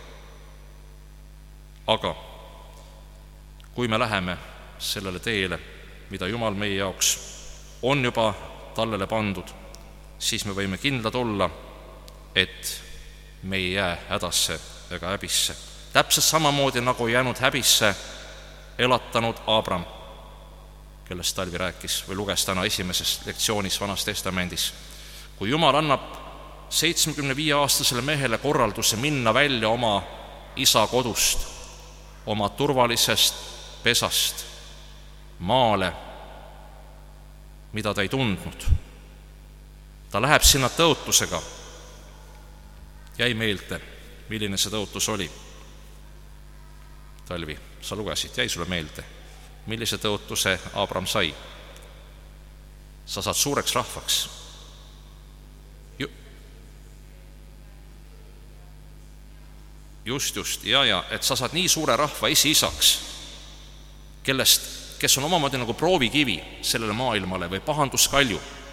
Aga kui me läheme sellele teele, mida Jumal meie jaoks on juba tallele pandud, siis me võime kindlad olla, et me ei jää hädasse ega häbisse. Täpselt samamoodi nagu jäänud häbisse elatanud Abraham, kellest Talvi rääkis või luges täna esimeses lektsioonis Vanas Testamendis. Kui Jumal annab seitsmekümne viie aastasele mehele korralduse minna välja oma isa kodust, oma turvalisest pesast maale, mida ta ei tundnud. Ta läheb sinna tõotusega. Jäi meelde, milline see tõotus oli. Talvi, sa lugesid, jäi sulle meelde, millise tõotuse Abraham sai. Sa saad suureks rahvaks. Ju... Just, just, ja, ja, et sa saad nii suure rahva esiisaks, kellest, kes on omamoodi nagu proovikivi sellele maailmale või pahanduskalju,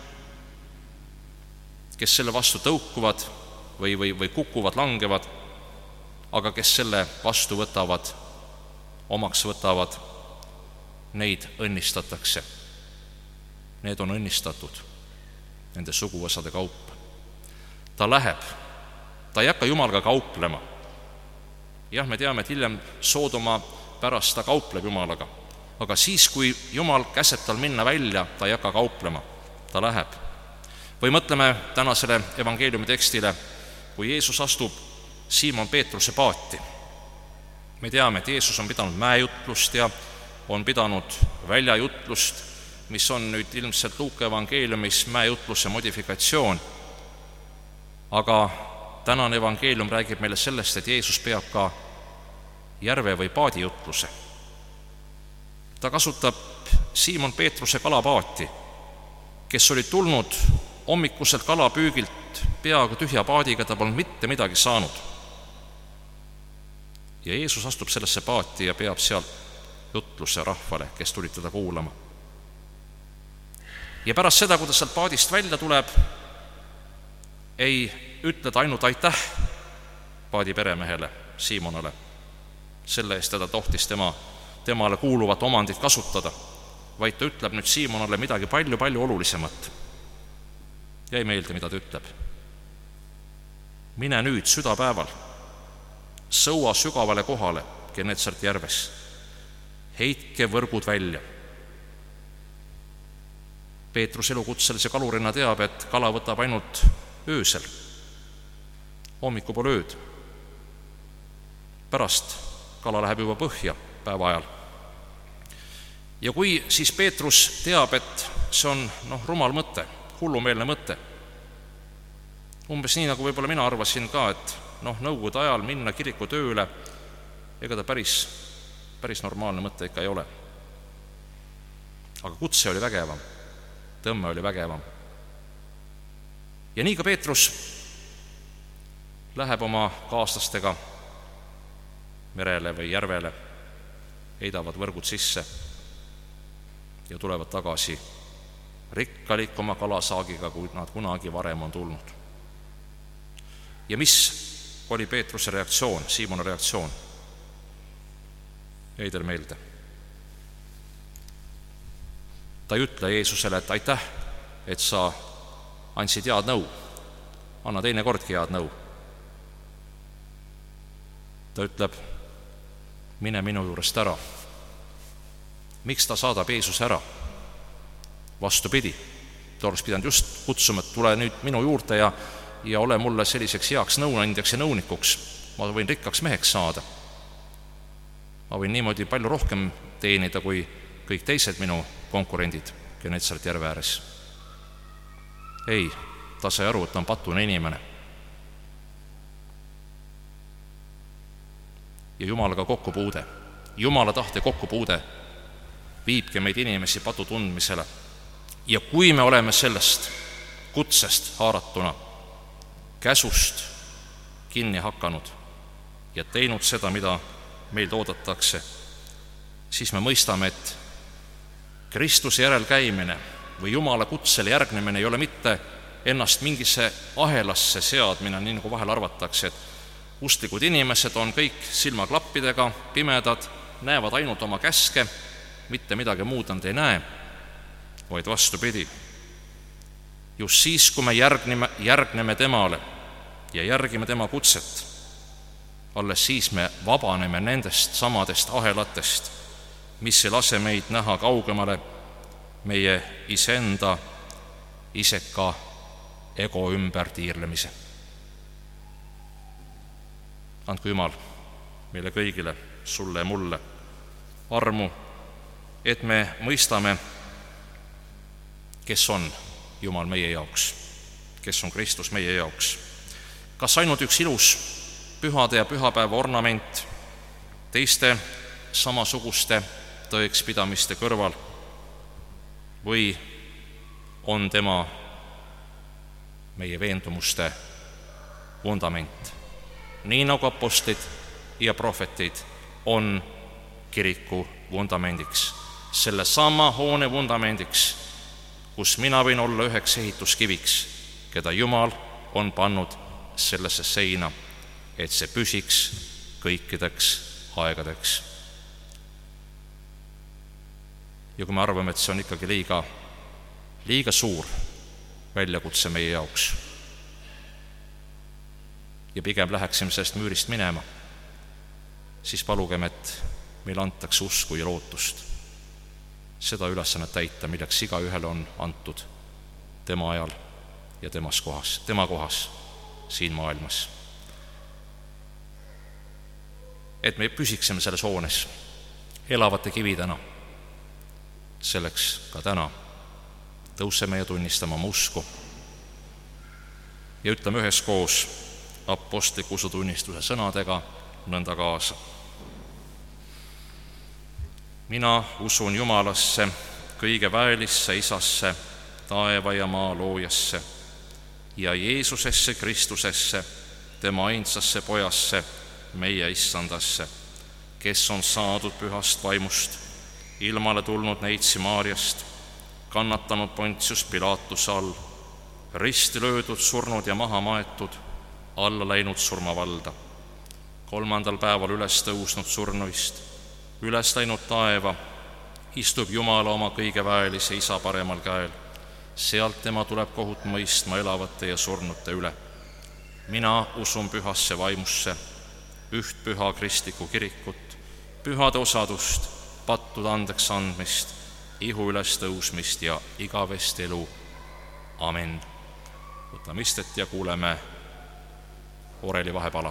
kes selle vastu tõukuvad või, või, või kukuvad, langevad, aga kes selle vastu võtavad, omaks võtavad, neid õnnistatakse. Need on õnnistatud nende suguvõsade kaup. Ta läheb, ta ei hakka Jumalga kauplema. Jah, me teame, et hiljem Soodoma pärast ta kaupleb Jumalaga, aga siis, kui Jumal käseb tal minna välja, ta ei hakka kauplema, ta läheb. Või mõtleme tänasele evangeeliumi tekstile, kui Jeesus astub Siimon Peetruse paati. Me teame, et Jeesus on pidanud mäejutlust ja on pidanud väljajutlust, mis on nüüd ilmselt Luuka evangeeliumis mäejutluse modifikatsioon. Aga tänane evangeelium räägib meile sellest, et Jeesus peab ka järve või paadijutluse. Ta kasutab Siimon Peetruse kalapaati, kes oli tulnud hommikuselt kalapüügilt peaaegu tühja paadiga, ta polnud mitte midagi saanud. Ja Jeesus astub sellesse paati ja peab sealt jutluse rahvale, kes tulid teda kuulama. Ja pärast seda, kui ta sealt paadist välja tuleb, ei ütled ainult aitäh paadi peremehele Siimonale. Selle eest teda tohtis tema, temale kuuluvat omandit kasutada, vaid ta ütleb nüüd Siimonale midagi palju-palju olulisemat. Jäi meelde, mida ta ütleb. Mine nüüd südapäeval, sõua sügavale kohale Genetsareti järves, heitke võrgud välja. Peetrus elukutselise kalurina teab, et kala võtab ainult öösel, hommiku poole ööd. Pärast kala läheb juba põhja päeva ajal. Ja kui siis Peetrus teab, et see on noh, rumal mõte, hullumeelne mõte, umbes nii, nagu võib-olla mina arvasin ka, et noh, nõukogude ajal minna kiriku tööle, ega ta päris, päris normaalne mõte ikka ei ole. Aga kutse oli vägevam, tõmme oli vägevam. Ja nii ka Peetrus läheb oma kaaslastega merele või järvele, heidavad võrgud sisse ja tulevad tagasi rikkalikuma kalasaagiga, kui nad kunagi varem on tulnud. Ja mis oli Peetruse reaktsioon, Siimoni reaktsioon? Jäi teil meelde? Ta ei ütle Jeesusele, et aitäh, et sa andsid head nõu, anna teine kordki head nõu. Ta ütleb, mine minu juurest ära. Miks ta saadab Jeesuse ära? Vastupidi, ta oleks pidanud just kutsuma, et tule nüüd minu juurde ja, ja ole mulle selliseks heaks nõuandjaks ja nõunikuks. Ma võin rikkaks meheks saada. Ma võin niimoodi palju rohkem teenida kui kõik teised minu konkurendid Genetsaret järve ääres. Ei, ta sai aru, et ta on patune inimene. Ja Jumalaga kokkupuude, Jumala tahte kokkupuude viibki meid inimesi patu tundmisele. Ja kui me oleme sellest kutsest haaratuna, käsust kinni hakanud ja teinud seda, mida meilt oodatakse, siis me mõistame, et Kristuse järel käimine või Jumala kutsele järgnemine ei ole mitte ennast mingisse ahelasse seadmine, nii nagu vahel arvatakse, et usklikud inimesed on kõik silmaklappidega, pimedad, näevad ainult oma käske, mitte midagi muud nad ei näe, vaid vastupidi. Just siis, kui me järgneme, järgneme temale ja järgime tema kutset, alles siis me vabaneme nendest samadest ahelatest, mis ei lase meid näha kaugemale meie iseenda iseka ego ümber tiirlemise. Andku Jumal meile kõigile, sulle ja mulle, armu, et me mõistame, kes on Jumal meie jaoks, kes on Kristus meie jaoks. Kas ainult üks ilus pühade ja pühapäeva ornament teiste samasuguste tõekspidamiste kõrval või on tema meie veendumuste vundament, nii nagu apostlid ja prohvetid on kiriku vundamendiks, selle sama hoone vundamendiks, kus mina võin olla üheks ehituskiviks, keda Jumal on pannud sellesse seina, et see püsiks kõikideks aegadeks. Ja kui me arvame, et see on ikkagi liiga, liiga suur väljakutse meie jaoks ja pigem läheksime sellest müürist minema, siis palugem, et meil antakse usku ja lootust seda ülesannet täita, milleks iga ühele on antud tema ajal ja temas kohas, tema kohas siin maailmas. Et me püsiksime selles hoones elavate kividena. Selleks ka täna tõuseme ja tunnistame oma usku ja ütleme üheskoos apostliku usutunnistuse sõnadega nõnda kaasa. Mina usun Jumalasse, kõige väelisse Isasse, taeva ja maa loojasse ja Jeesusesse Kristusesse, tema ainsasse pojasse, meie issandasse, kes on saadud pühast vaimust, ilmale tulnud neitsi Maarjast, kannatanud Pontius Pilatuse all, risti löödud, surnud ja maha maetud, alla läinud surmavalda, kolmandal päeval üles tõusnud surnuist, üles läinud taeva, istub Jumala oma kõige väelise Isa paremal käel, sealt tema tuleb kohut mõistma elavate ja surnute üle. Mina usun pühasse vaimusse, üht püha kristlikku kirikut, pühade osadust, pattude andeks andmist, ihu üles tõusmist ja igavest elu. Amen. Võtame istet ja kuuleme oreli vahepala.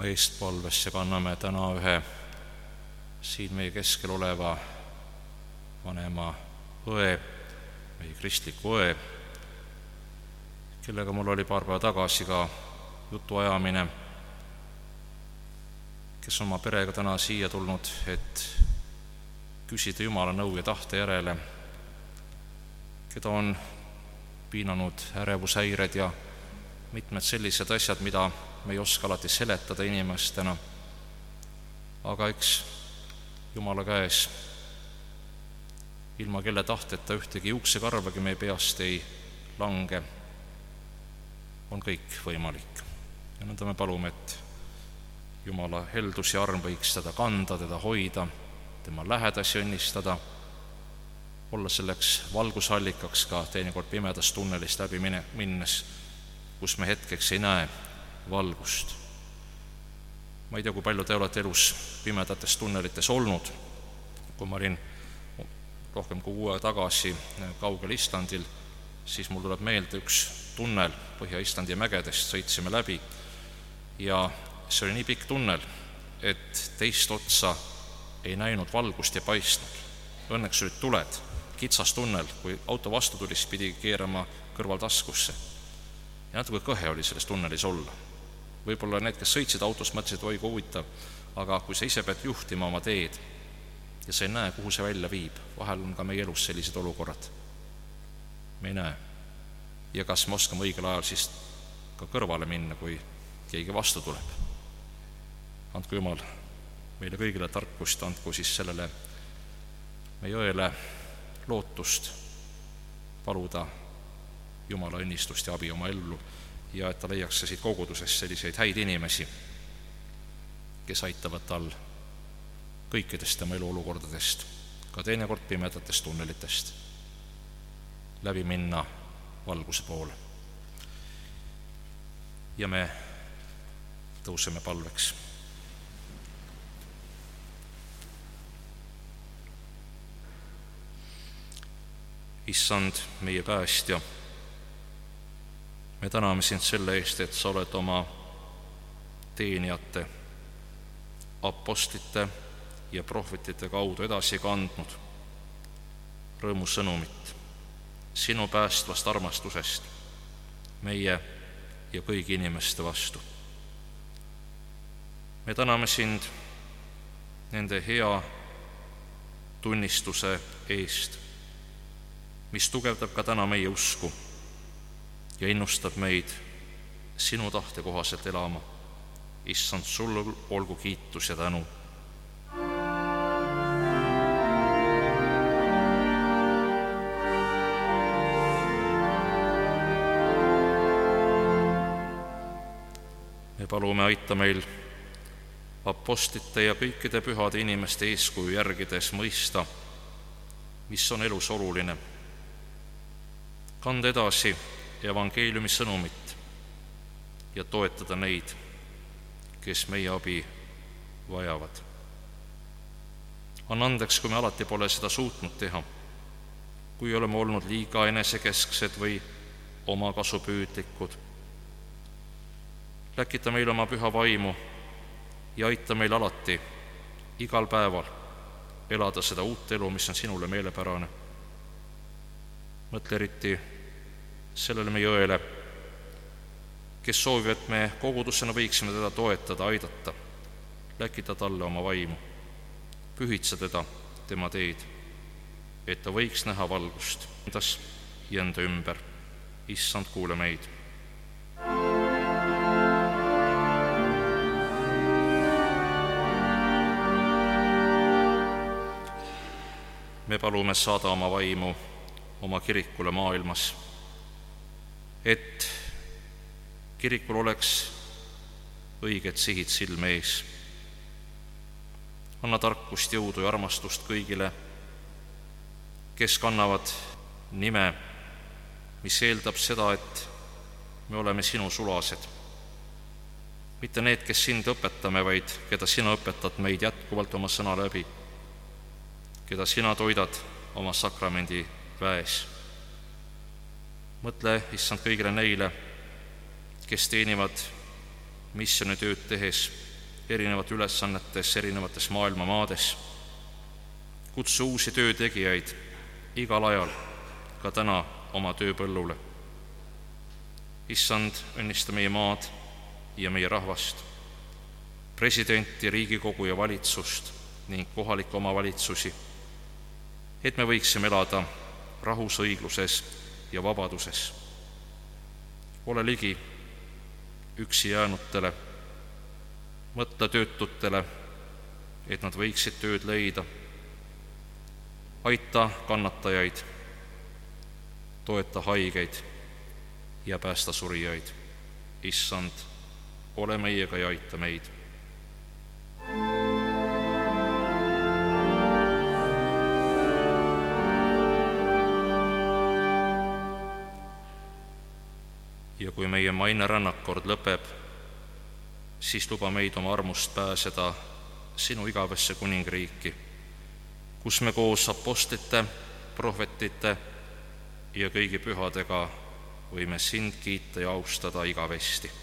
oma eestpalvesse kanname täna ühe siin meie keskel oleva vanema õe, meie kristliku õe, kellega mul oli paar päeva tagasi ka jutuajamine, kes on oma perega täna siia tulnud, et küsida Jumala nõu ja tahte järele, keda on piinanud ärevushäired ja mitmed sellised asjad, mida me ei oska alati seletada inimestena. Aga eks Jumala käes, ilma kelle tahteta ühtegi juuksekarvagi meie peast ei lange, on kõik võimalik. Ja nõnda me palume, et Jumala heldus ja arm võiks teda kanda, teda hoida, tema lähedasi õnnistada, olla selleks valgusallikaks ka teinekord pimedast tunnelist läbi minnes, kus me hetkeks ei näe valgust. Ma ei tea, kui palju te olete elus pimedates tunnelites olnud. Kui ma olin rohkem kui kuu tagasi kaugel Islandil, siis mul tuleb meelde üks tunnel Põhja-Islandi mägedest, sõitsime läbi ja see oli nii pikk tunnel, et teist otsa ei näinud valgust ja paistnud. Õnneks olid tuled, kitsas tunnel, kui auto vastu tuli, siis pidi keerama kõrvaltaskusse. Ja natuke kõhe oli selles tunnelis olla. Võib-olla need, kes sõitsid autos, mõtlesid, oi kui huvitav, aga kui sa ise pead juhtima oma teed ja sa ei näe, kuhu see välja viib, vahel on ka meie elus sellised olukorrad. Me ei näe. Ja kas me oskame õigel ajal siis ka kõrvale minna, kui keegi vastu tuleb? Andku Jumal meile kõigile tarkust, andku siis sellele meie õele lootust paluda Jumala õnnistust ja abi oma ellu ja et ta leiaks siit kogudusest selliseid häid inimesi, kes aitavad tal kõikidest tema eluolukordadest, ka teinekord pimedatest tunnelitest, läbi minna valguse poole. Ja me tõuseme palveks. Issand, meie päästja, me täname sind selle eest, et sa oled oma teenijate, apostlite ja prohvetite kaudu edasi kandnud rõõmusõnumit sinu päästvast armastusest meie ja kõigi inimeste vastu. Me täname sind nende hea tunnistuse eest, mis tugevdab ka täna meie usku ja innustab meid sinu tahte kohaselt elama. Issand, sul olgu kiitus ja tänu. Me palume, aita meil apostlite ja kõikide pühade inimeste eeskuju järgides mõista, mis on elus oluline. Kanda edasi evangeeliumi sõnumit ja toetada neid, kes meie abi vajavad. Anna andeks, kui me alati pole seda suutnud teha, kui oleme olnud liiga enesekesksed või omakasupüüdlikud. Läkita meil oma püha vaimu ja aita meil alati, igal päeval, elada seda uut elu, mis on sinule meelepärane. Mõtle eriti sellele meie õele, kes soovib, et me kogudusena võiksime teda toetada, aidata, läkita talle oma vaimu, pühitsa teda, tema teed, et ta võiks näha valgust endas ja enda ümber. Issand, kuule meid. Me palume saada oma vaimu oma kirikule maailmas, et kirikul oleks õiged sihid silme ees. Anna tarkust, jõudu ja armastust kõigile, kes kannavad nime, mis eeldab seda, et me oleme sinu sulased. Mitte need, kes sind õpetame, vaid keda sina õpetad meid jätkuvalt oma sõna läbi, keda sina toidad oma sakramendi väes. Mõtle, issand, kõigile neile, kes teenivad missionitööd tehes erinevate ülesannetes erinevates maailma maades. Kutsu uusi töötegijaid igal ajal, ka täna oma tööpõllule. Issand, õnnista meie maad ja meie rahvast, presidenti, Riigikogu ja valitsust ning kohalikke omavalitsusi, et me võiksime elada rahus, õigluses ja vabaduses. Ole ligi üksi jäänutele, mõtle töötutele, et nad võiksid tööd leida. Aita kannatajaid, toeta haigeid ja päästa surijaid. Issand, ole meiega ja aita meid. Ja kui meie maine rännakord lõpeb, siis luba meid oma armust pääseda sinu igavesse kuningriiki, kus me koos apostlite, prohvetite ja kõigi pühadega võime sind kiita ja austada igavesti.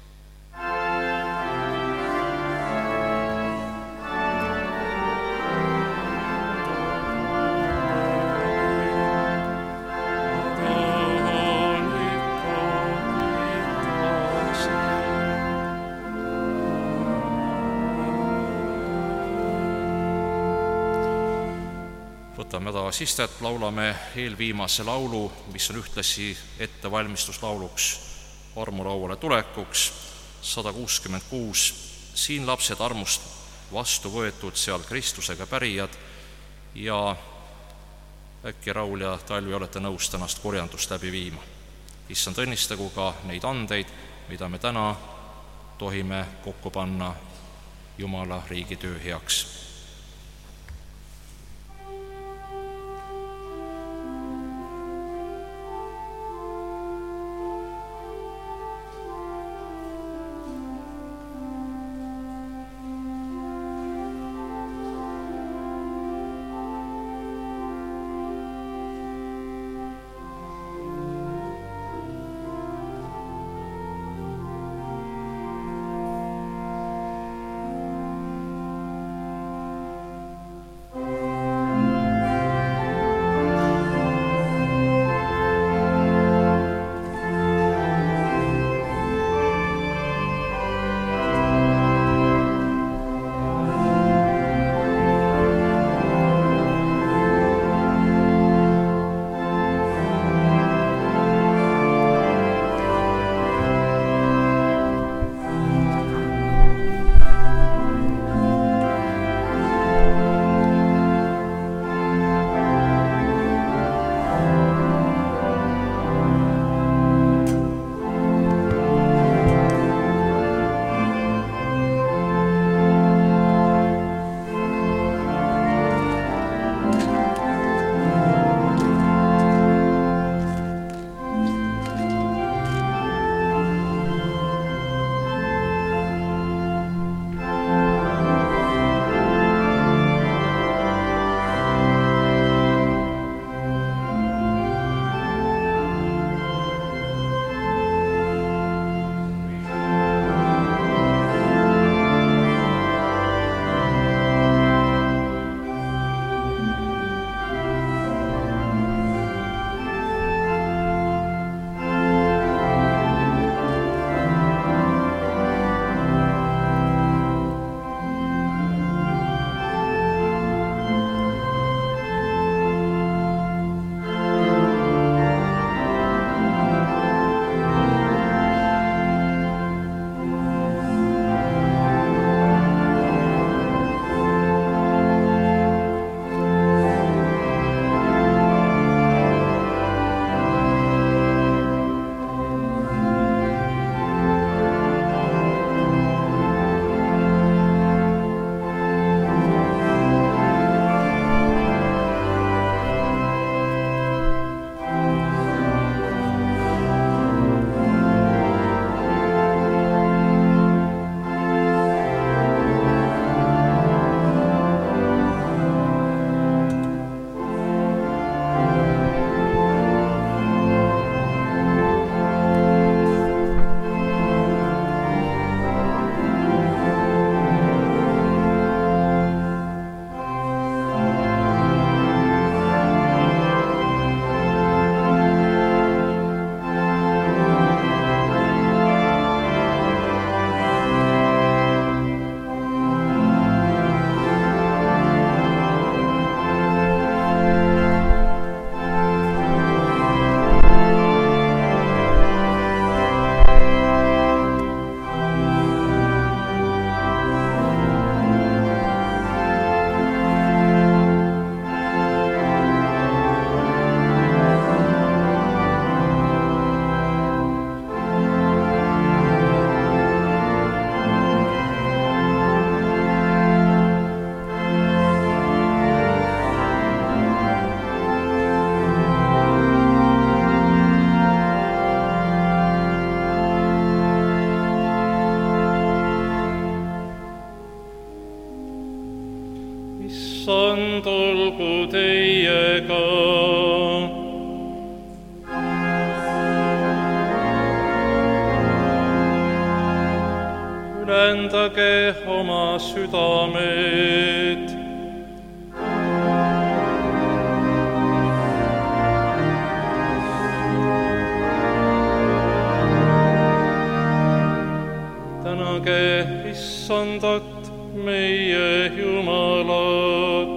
Võtame taas istet, laulame eelviimase laulu, mis on ühtlasi ettevalmistuslauluks armulauale tulekuks, sada kuuskümmend kuus. Siin lapsed armust vastu võetud, seal Kristusega pärijad, ja äkki Raul ja Talvi olete nõus tänast korjandust läbi viima. Issand, õnnistagu ka neid andeid, mida me täna tohime kokku panna Jumala riigi töö heaks. pühendage oma südamed. Tänage Issandat, meie Jumalat.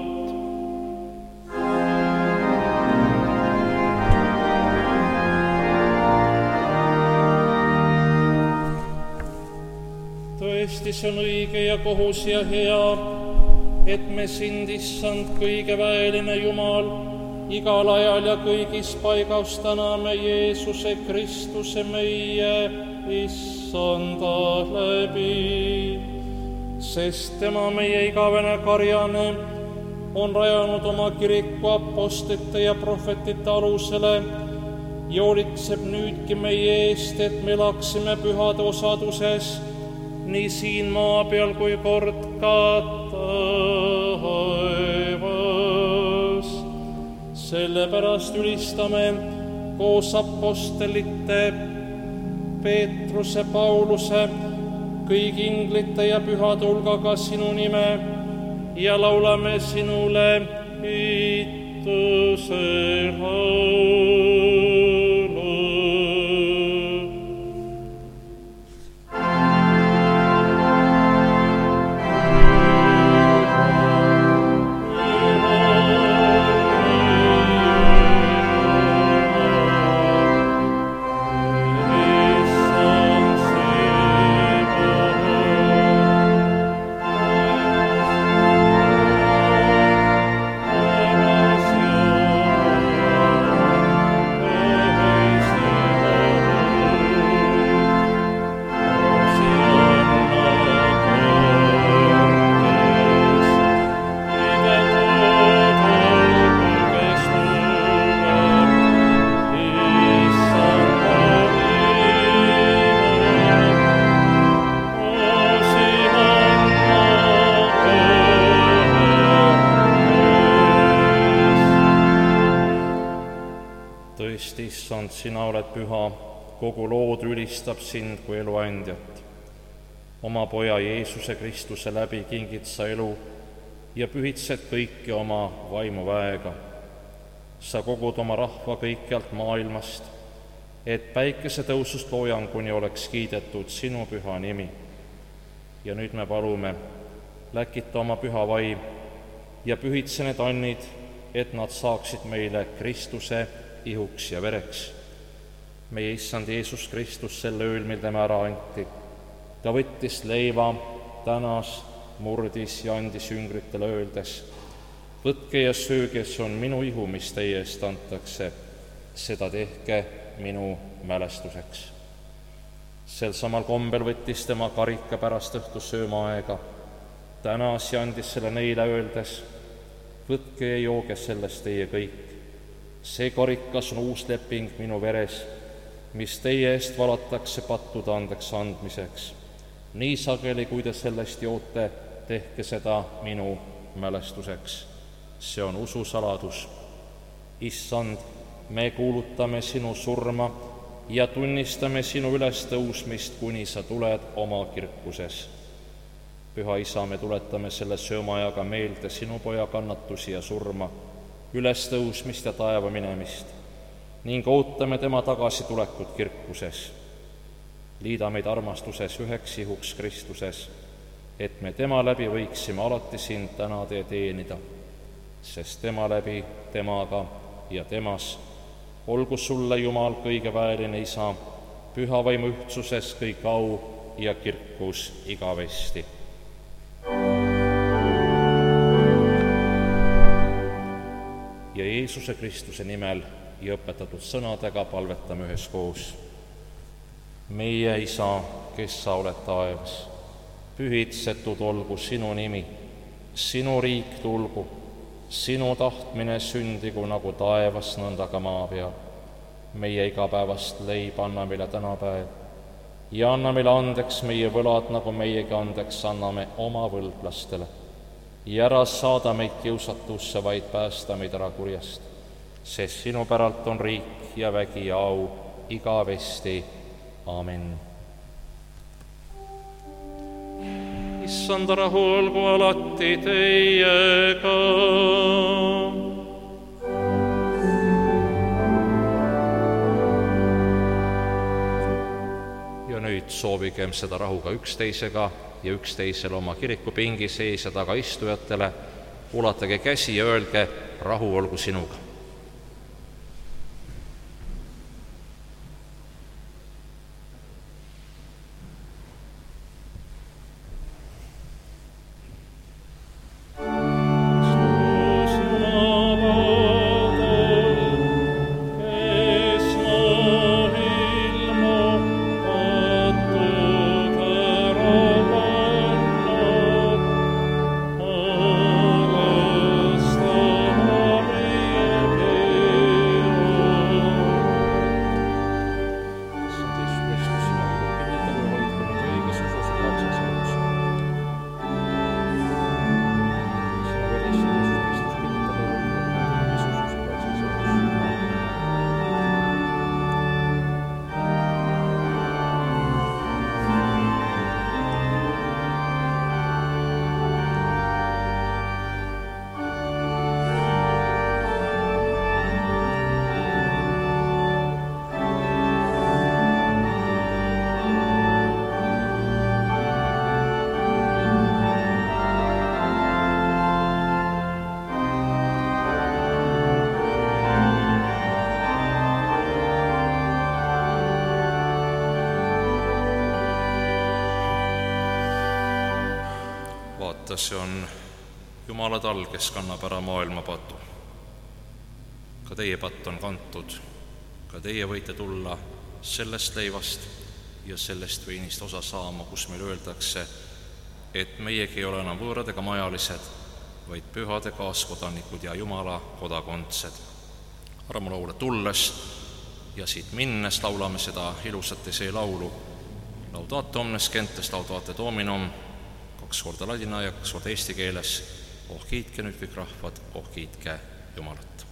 Tõesti, see on õige ja kohus ja hea, et me sind, Issand, kõigeväeline Jumal, igal ajal ja kõigis paigas täname Jeesuse Kristuse meie Issanda läbi, sest tema meie igavene karjane on rajanud oma kiriku apostlite ja prohvetite alusele ja hoolitseb nüüdki meie eest, et me elaksime pühade osaduses nii siin maa peal kui kord ka taevas. Sellepärast ülistame koos apostlite Peetruse, Pauluse, kõigi inglite ja pühade hulgaga sinu nime ja laulame sinule kiituse laulu. Issand, sina oled püha, kogu lood ülistab sind kui eluandjat. Oma poja Jeesuse Kristuse läbi kingid sa elu ja pühitsed kõiki oma vaimuväega. Sa kogud oma rahva kõikjalt maailmast, et päikesetõusust loojanguni oleks kiidetud sinu püha nimi. Ja nüüd me palume, läkita oma püha vaim ja pühitse need annid, et nad saaksid meile Kristuse ihuks ja vereks. Meie Issand Jeesus Kristus sel ööl, mil tema ära anti, ta võttis leiva, tänas, murdis ja andis jüngritele öeldes: võtke ja sööge, see on minu ihu, mis teie eest antakse, seda tehke minu mälestuseks. Sel samal kombel võttis tema karika pärast õhtu söömaaega, tänas ja andis selle neile öeldes: võtke ja jooge sellest teie kõik. See karikas on uus leping minu veres, mis teie eest valatakse pattude andeks andmiseks. Nii sageli, kui te sellest joote, tehke seda minu mälestuseks. See on ususaladus. Issand, me kuulutame sinu surma ja tunnistame sinu ülestõusmist, kuni sa tuled oma kirkuses. Püha Isa, me tuletame selle söömaajaga meelde sinu poja kannatusi ja surma, ülestõusmist ja taeva minemist ning ootame tema tagasitulekut kirkuses. Liida meid armastuses üheks ihuks Kristuses, et me tema läbi võiksime alati sind tänada ja teenida, sest tema läbi, temaga ja temas olgu sulle, Jumal, kõigeväeline Isa, püha vaimu ühtsuses kõik au ja kirkus igavesti. Ja Jeesuse Kristuse nimel ja õpetatud sõnadega palvetame üheskoos. Meie Isa, kes sa oled taevas, pühitsetud olgu sinu nimi, sinu riik tulgu, sinu tahtmine sündigu nagu taevas, nõnda ka maa peal. Meie igapäevast leiba anna meile tänapäev ja anna meile andeks meie võlad, nagu meiegi andeks anname oma võlglastele. Ja ära saada meid kiusatusse, vaid päästa meid ära kurjast, sest sinu päralt on riik ja vägi ja au igavesti. Amen. issanda rahu olgu alati teiega. Ja nüüd soovigem seda rahu ka üksteisega ja üksteisele oma kirikupingi sees ja taga istujatele. Ulatage käsi ja öelge, rahu olgu sinuga. See on Jumala tall, kes kannab ära maailma patu. Ka teie patt on kantud, ka teie võite tulla sellest leivast ja sellest veinist osa saama, kus meil öeldakse, et meiegi ei ole enam võõrad ega majalised, vaid pühade kaaskodanikud ja Jumala kodakondsed. Armulaule tulles ja siit minnes laulame seda ilusat esee laulu Laudate omnes gentes, laudate dominum, kaks korda ladina ja kaks korda eesti keeles. Oh kiitke nüüd kõik rahvad, oh kiitke Jumalat.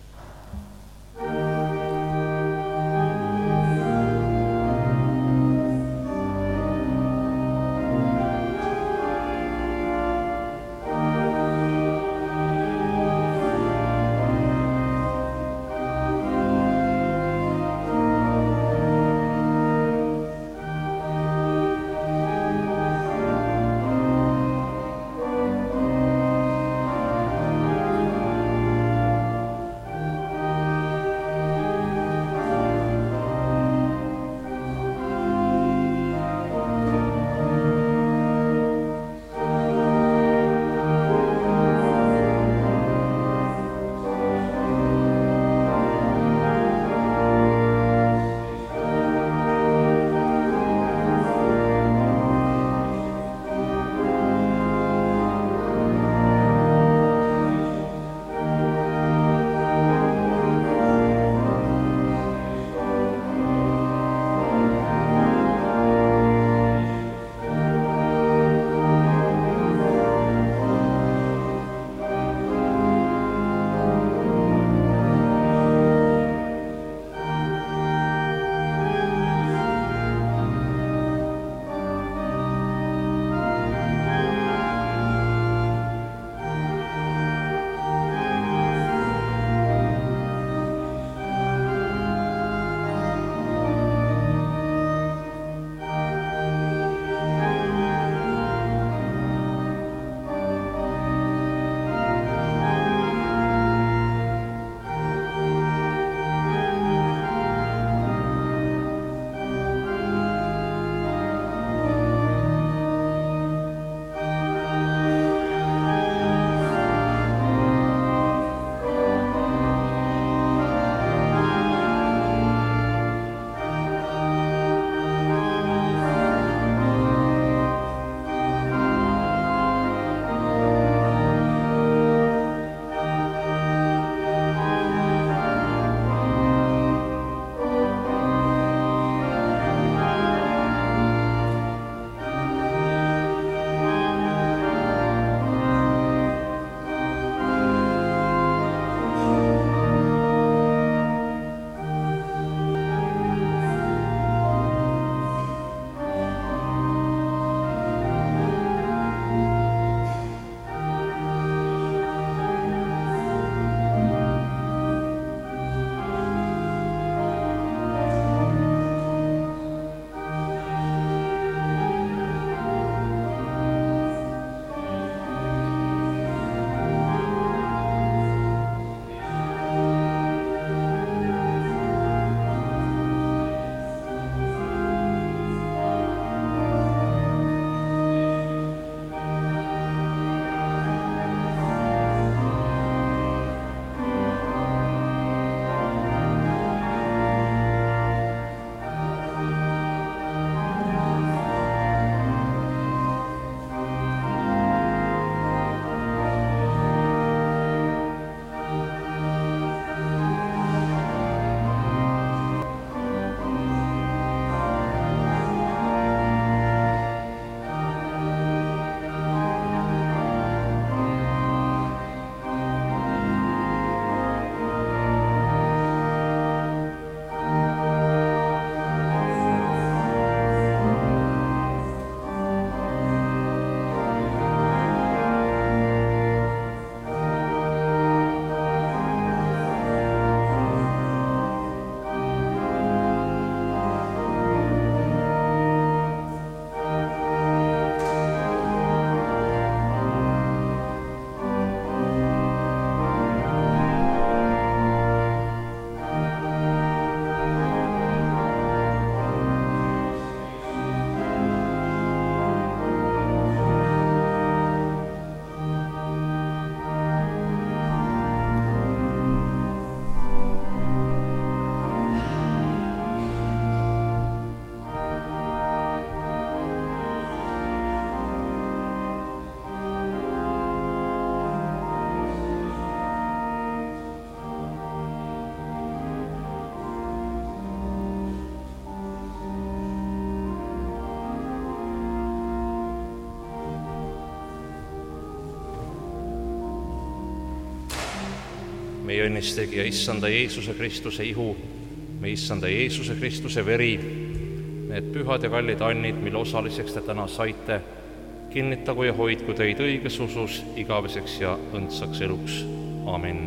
meie õnnistegija issanda Jeesuse Kristuse ihu, meie issanda Jeesuse Kristuse veri, need pühad ja kallid annid, mille osaliseks te täna saite, kinnitagu ja hoidku teid õiges usus igaveseks ja õndsaks eluks. Amen.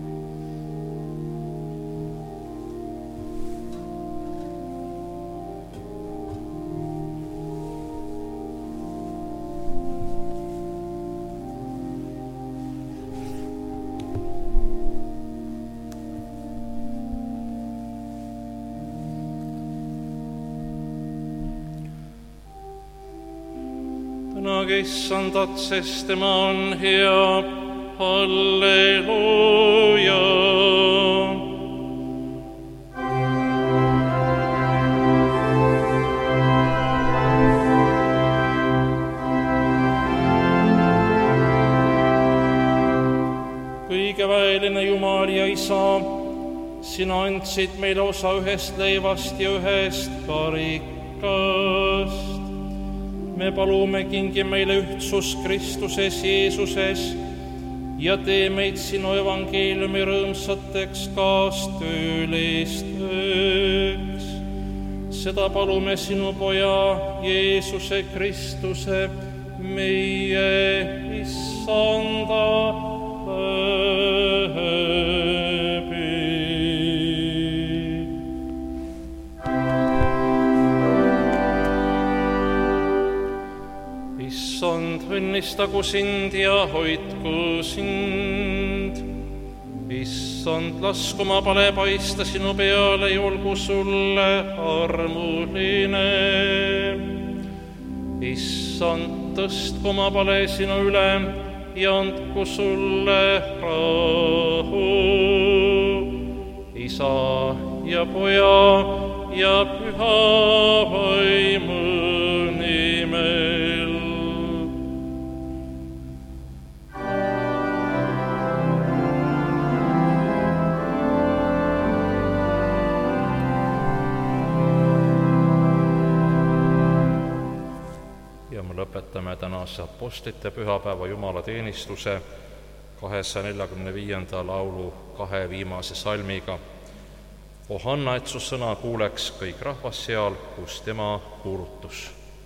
Tänage issandat, sest tema on hea. Halleluuja. Kõigeväeline Jumal ja Isa, sina andsid meile osa ühest leivast ja ühest karikast. Me palume, kingi meile ühtsus Kristuses Jeesuses ja tee meid sinu evangeeliumi rõõmsateks kaastöölisteks. Seda palume sinu poja Jeesuse Kristuse, meie issanda õnnistagu sind ja hoidku sind. Issand, lasku oma pale paista sinu peale ja olgu sulle armuline. Issand, tõstku oma pale sinu üle ja andku sulle rahu. Isa ja poja ja püha vaimu nimel. Lõpetame tänase apostlite pühapäeva jumalateenistuse kahesaja neljakümne viienda laulu kahe viimase salmiga. O anna, et su sõna kuuleks kõik rahvas seal, kus tema kuulutus.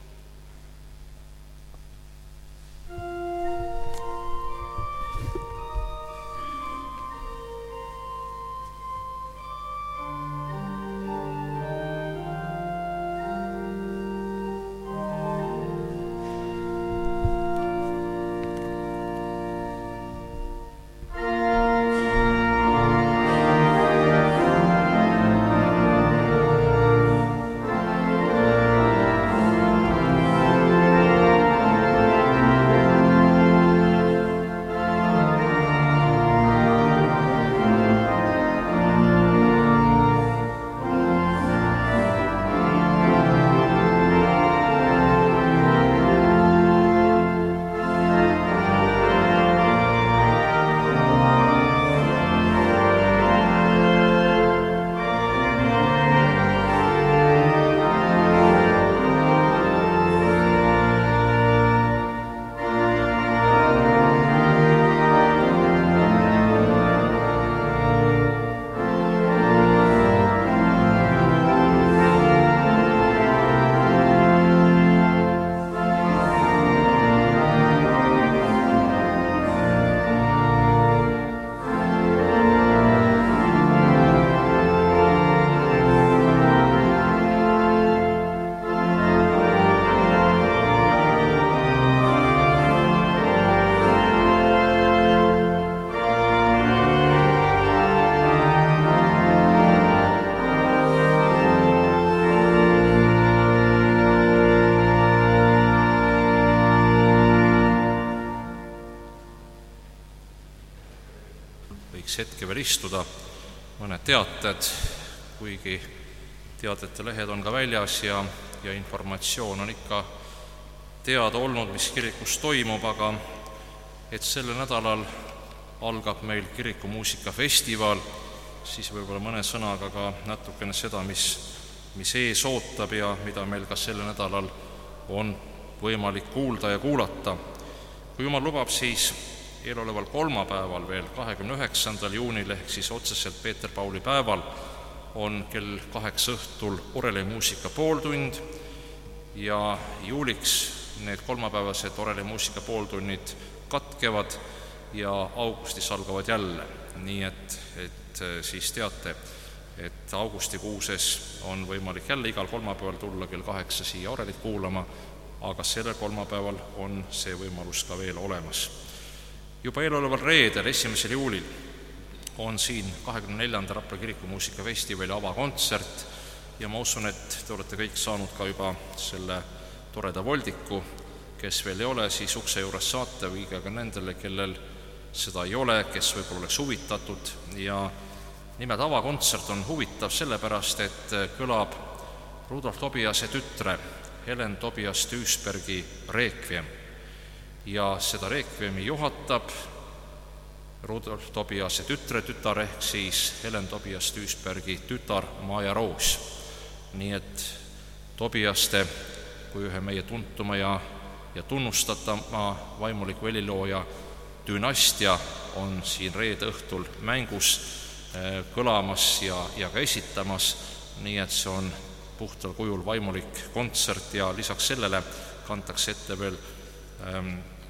Hetke veel istuda, mõned teated, kuigi teadete lehed on ka väljas ja, ja informatsioon on ikka teada olnud, mis kirikus toimub, aga et sellel nädalal algab meil kirikumuusikafestival, siis võib-olla mõne sõnaga ka natukene seda, mis, mis ees ootab ja mida meil ka sellel nädalal on võimalik kuulda ja kuulata. Kui Jumal lubab, siis eeloleval kolmapäeval veel, kahekümne üheksandal juunil ehk siis otseselt Peeter-Pauli päeval on kell kaheksa õhtul orelimuusika pooltund ja juuliks need kolmapäevased orelimuusika pooltunnid katkevad ja augustis algavad jälle. Nii et, et siis teate, et augustikuuses on võimalik jälle igal kolmapäeval tulla kell kaheksa siia orelit kuulama, aga sellel kolmapäeval on see võimalus ka veel olemas. Juba eeloleval reedel, esimesel juulil, on siin kahekümne neljanda Rapla kirikumuusikafestivali avakontsert ja ma usun, et te olete kõik saanud ka juba selle toreda voldiku. Kes veel ei ole, siis ukse juures saate, viige ka nendele, kellel seda ei ole, kes võib-olla oleks huvitatud. Ja nimelt avakontsert on huvitav sellepärast, et kõlab Rudolf Tobiase tütre Helen Tobias-Tüüsbergi reekviem ja seda reekviemi juhatab Rudolf Tobiase tütre tütar ehk siis Helen Tobias-Tüüsbergi tütar Maja Roos. Nii et Tobiaste kui ühe meie tuntuma ja, ja tunnustatama vaimuliku helilooja dünastia on siin reede õhtul mängus kõlamas ja, ja ka esitamas, nii et see on puhtal kujul vaimulik kontsert ja lisaks sellele kantakse ette veel ähm,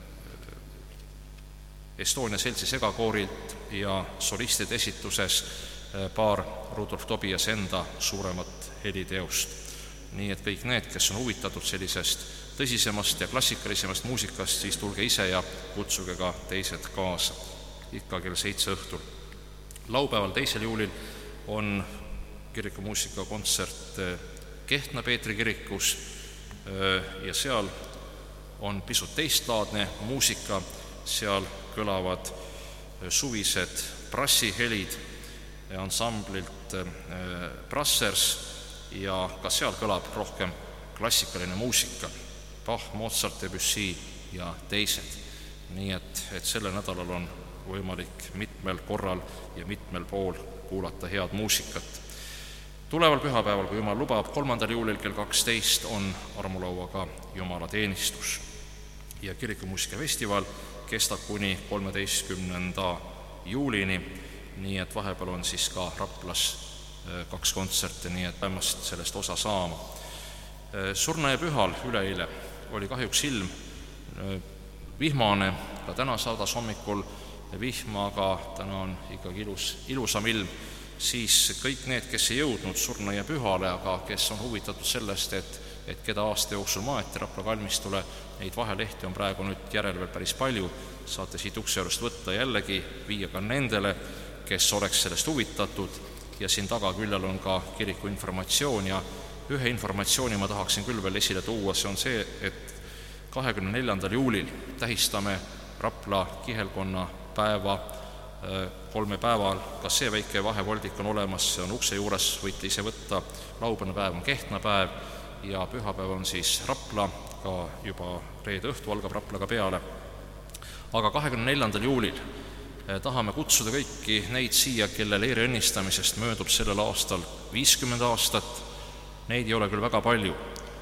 Estonia seltsi segakoorilt ja solistide esituses paar Rudolf Tobiase enda suuremat heliteost. Nii et kõik need, kes on huvitatud sellisest tõsisemast ja klassikalisemast muusikast, siis tulge ise ja kutsuge ka teised kaasa, ikka kell seitse õhtul. Laupäeval teisel juulil on kirikumuusikakontsert Kehtna Peetri kirikus ja seal on pisut teistlaadne muusika, seal kõlavad suvised brassihelid ansamblilt Brassers ja ka seal kõlab rohkem klassikaline muusika, Bach, Mozart, Debussy ja teised. Nii et, et sellel nädalal on võimalik mitmel korral ja mitmel pool kuulata head muusikat. Tuleval pühapäeval, kui Jumal lubab, kolmandal juulil kell kaksteist on armulauaga Jumala teenistus ja kirikumuusikafestival kestab kuni kolmeteistkümnenda juulini, nii et vahepeal on siis ka Raplas kaks kontserte, nii et päevast sellest osa saama. Surnaja pühal üleeile oli kahjuks ilm vihmane, ka täna saadas hommikul vihma, aga täna on ikkagi ilus, ilusam ilm, siis kõik need, kes ei jõudnud surnaja pühale, aga kes on huvitatud sellest, et, et keda aasta jooksul maeti Rapla kalmistule, neid vahelehti on praegu nüüd järel veel päris palju, saate siit ukse juurest võtta jällegi, viia ka nendele, kes oleks sellest huvitatud ja siin tagaküljel on ka kiriku informatsioon ja ühe informatsiooni ma tahaksin küll veel esile tuua, see on see, et kahekümne neljandal juulil tähistame Rapla kihelkonna päeva kolme päeval, ka see väike vahevoldik on olemas, see on ukse juures, võite ise võtta, laupäevane päev on Kehtna päev ja pühapäev on siis Rapla, ka juba reede õhtu algab Raplaga peale. Aga kahekümne neljandal juulil tahame kutsuda kõiki neid siia, kellel eriõnnistamisest möödub sellel aastal viiskümmend aastat, neid ei ole küll väga palju.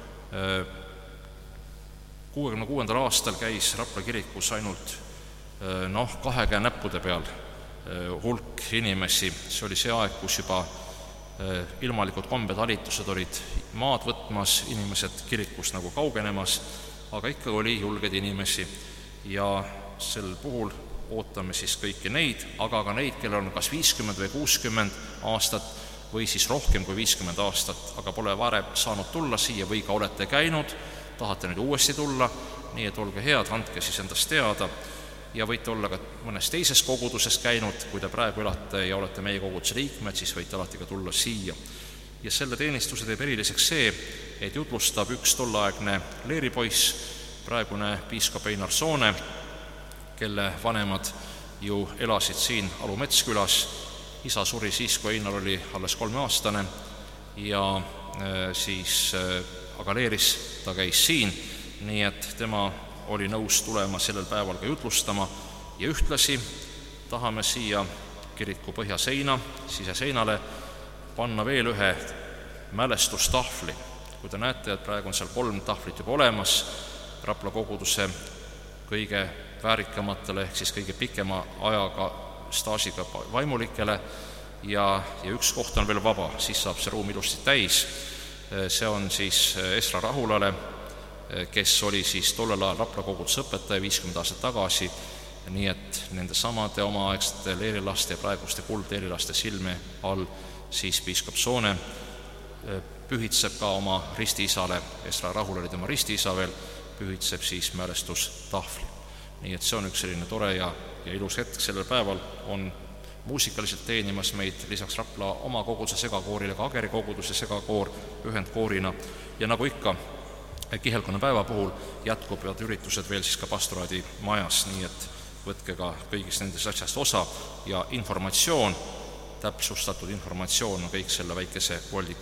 kuuekümne kuuendal aastal käis Rapla kirikus ainult noh, kahe käe näppude peal hulk inimesi, see oli see aeg, kus juba ilmalikud kombetalitused olid maad võtmas, inimesed kirikust nagu kaugenemas, aga ikka oli julgeid inimesi ja sel puhul ootame siis kõiki neid, aga ka neid, kellel on kas viiskümmend või kuuskümmend aastat või siis rohkem kui viiskümmend aastat, aga pole varem saanud tulla siia või ka olete käinud, tahate nüüd uuesti tulla, nii et olge head, andke siis endast teada ja võite olla ka mõnes teises koguduses käinud, kui te praegu elate ja olete meie koguduse liikmed, siis võite alati ka tulla siia. Ja selle teenistuse teeb eriliseks see, et jutlustab üks tolleaegne leeripoiss, praegune piiskop Einar Soone, kelle vanemad ju elasid siin Alu Metskülas. Isa suri siis, kui Einar oli alles kolmeaastane ja siis aga leeris ta käis siin, nii et tema oli nõus tulema sellel päeval ka jutlustama ja ühtlasi tahame siia kiriku põhjaseina, siseseinale panna veel ühe mälestustahvli. Kui te näete, et praegu on seal kolm tahvlit juba olemas, Rapla koguduse kõige väärikamatele ehk siis kõige pikema ajaga staažiga vaimulikele ja, ja üks koht on veel vaba, siis saab see ruum ilusti täis. See on siis Esra Rahulale, kes oli siis tollel ajal Rapla koguduse õpetaja viiskümmend aastat tagasi, nii et nende samade omaaegsete leerilaste ja praeguste kuldleerilaste silme all siis piiskop Soone pühitseb ka oma ristiisale, Esra Rahul oli tema ristiisa veel, pühitseb siis mälestustahvli. Nii et see on üks selline tore ja, ja ilus hetk. Sellel päeval on muusikaliselt teenimas meid lisaks Rapla oma koguduse segakoorile ka Ageri koguduse segakoor ühendkoorina ja nagu ikka kihelkonna päeva puhul jätkuvad üritused veel siis ka pastoraadi majas, nii et võtke ka kõigist nendest asjast osa ja informatsioon, täpsustatud informatsioon on kõik selle väikese voldiku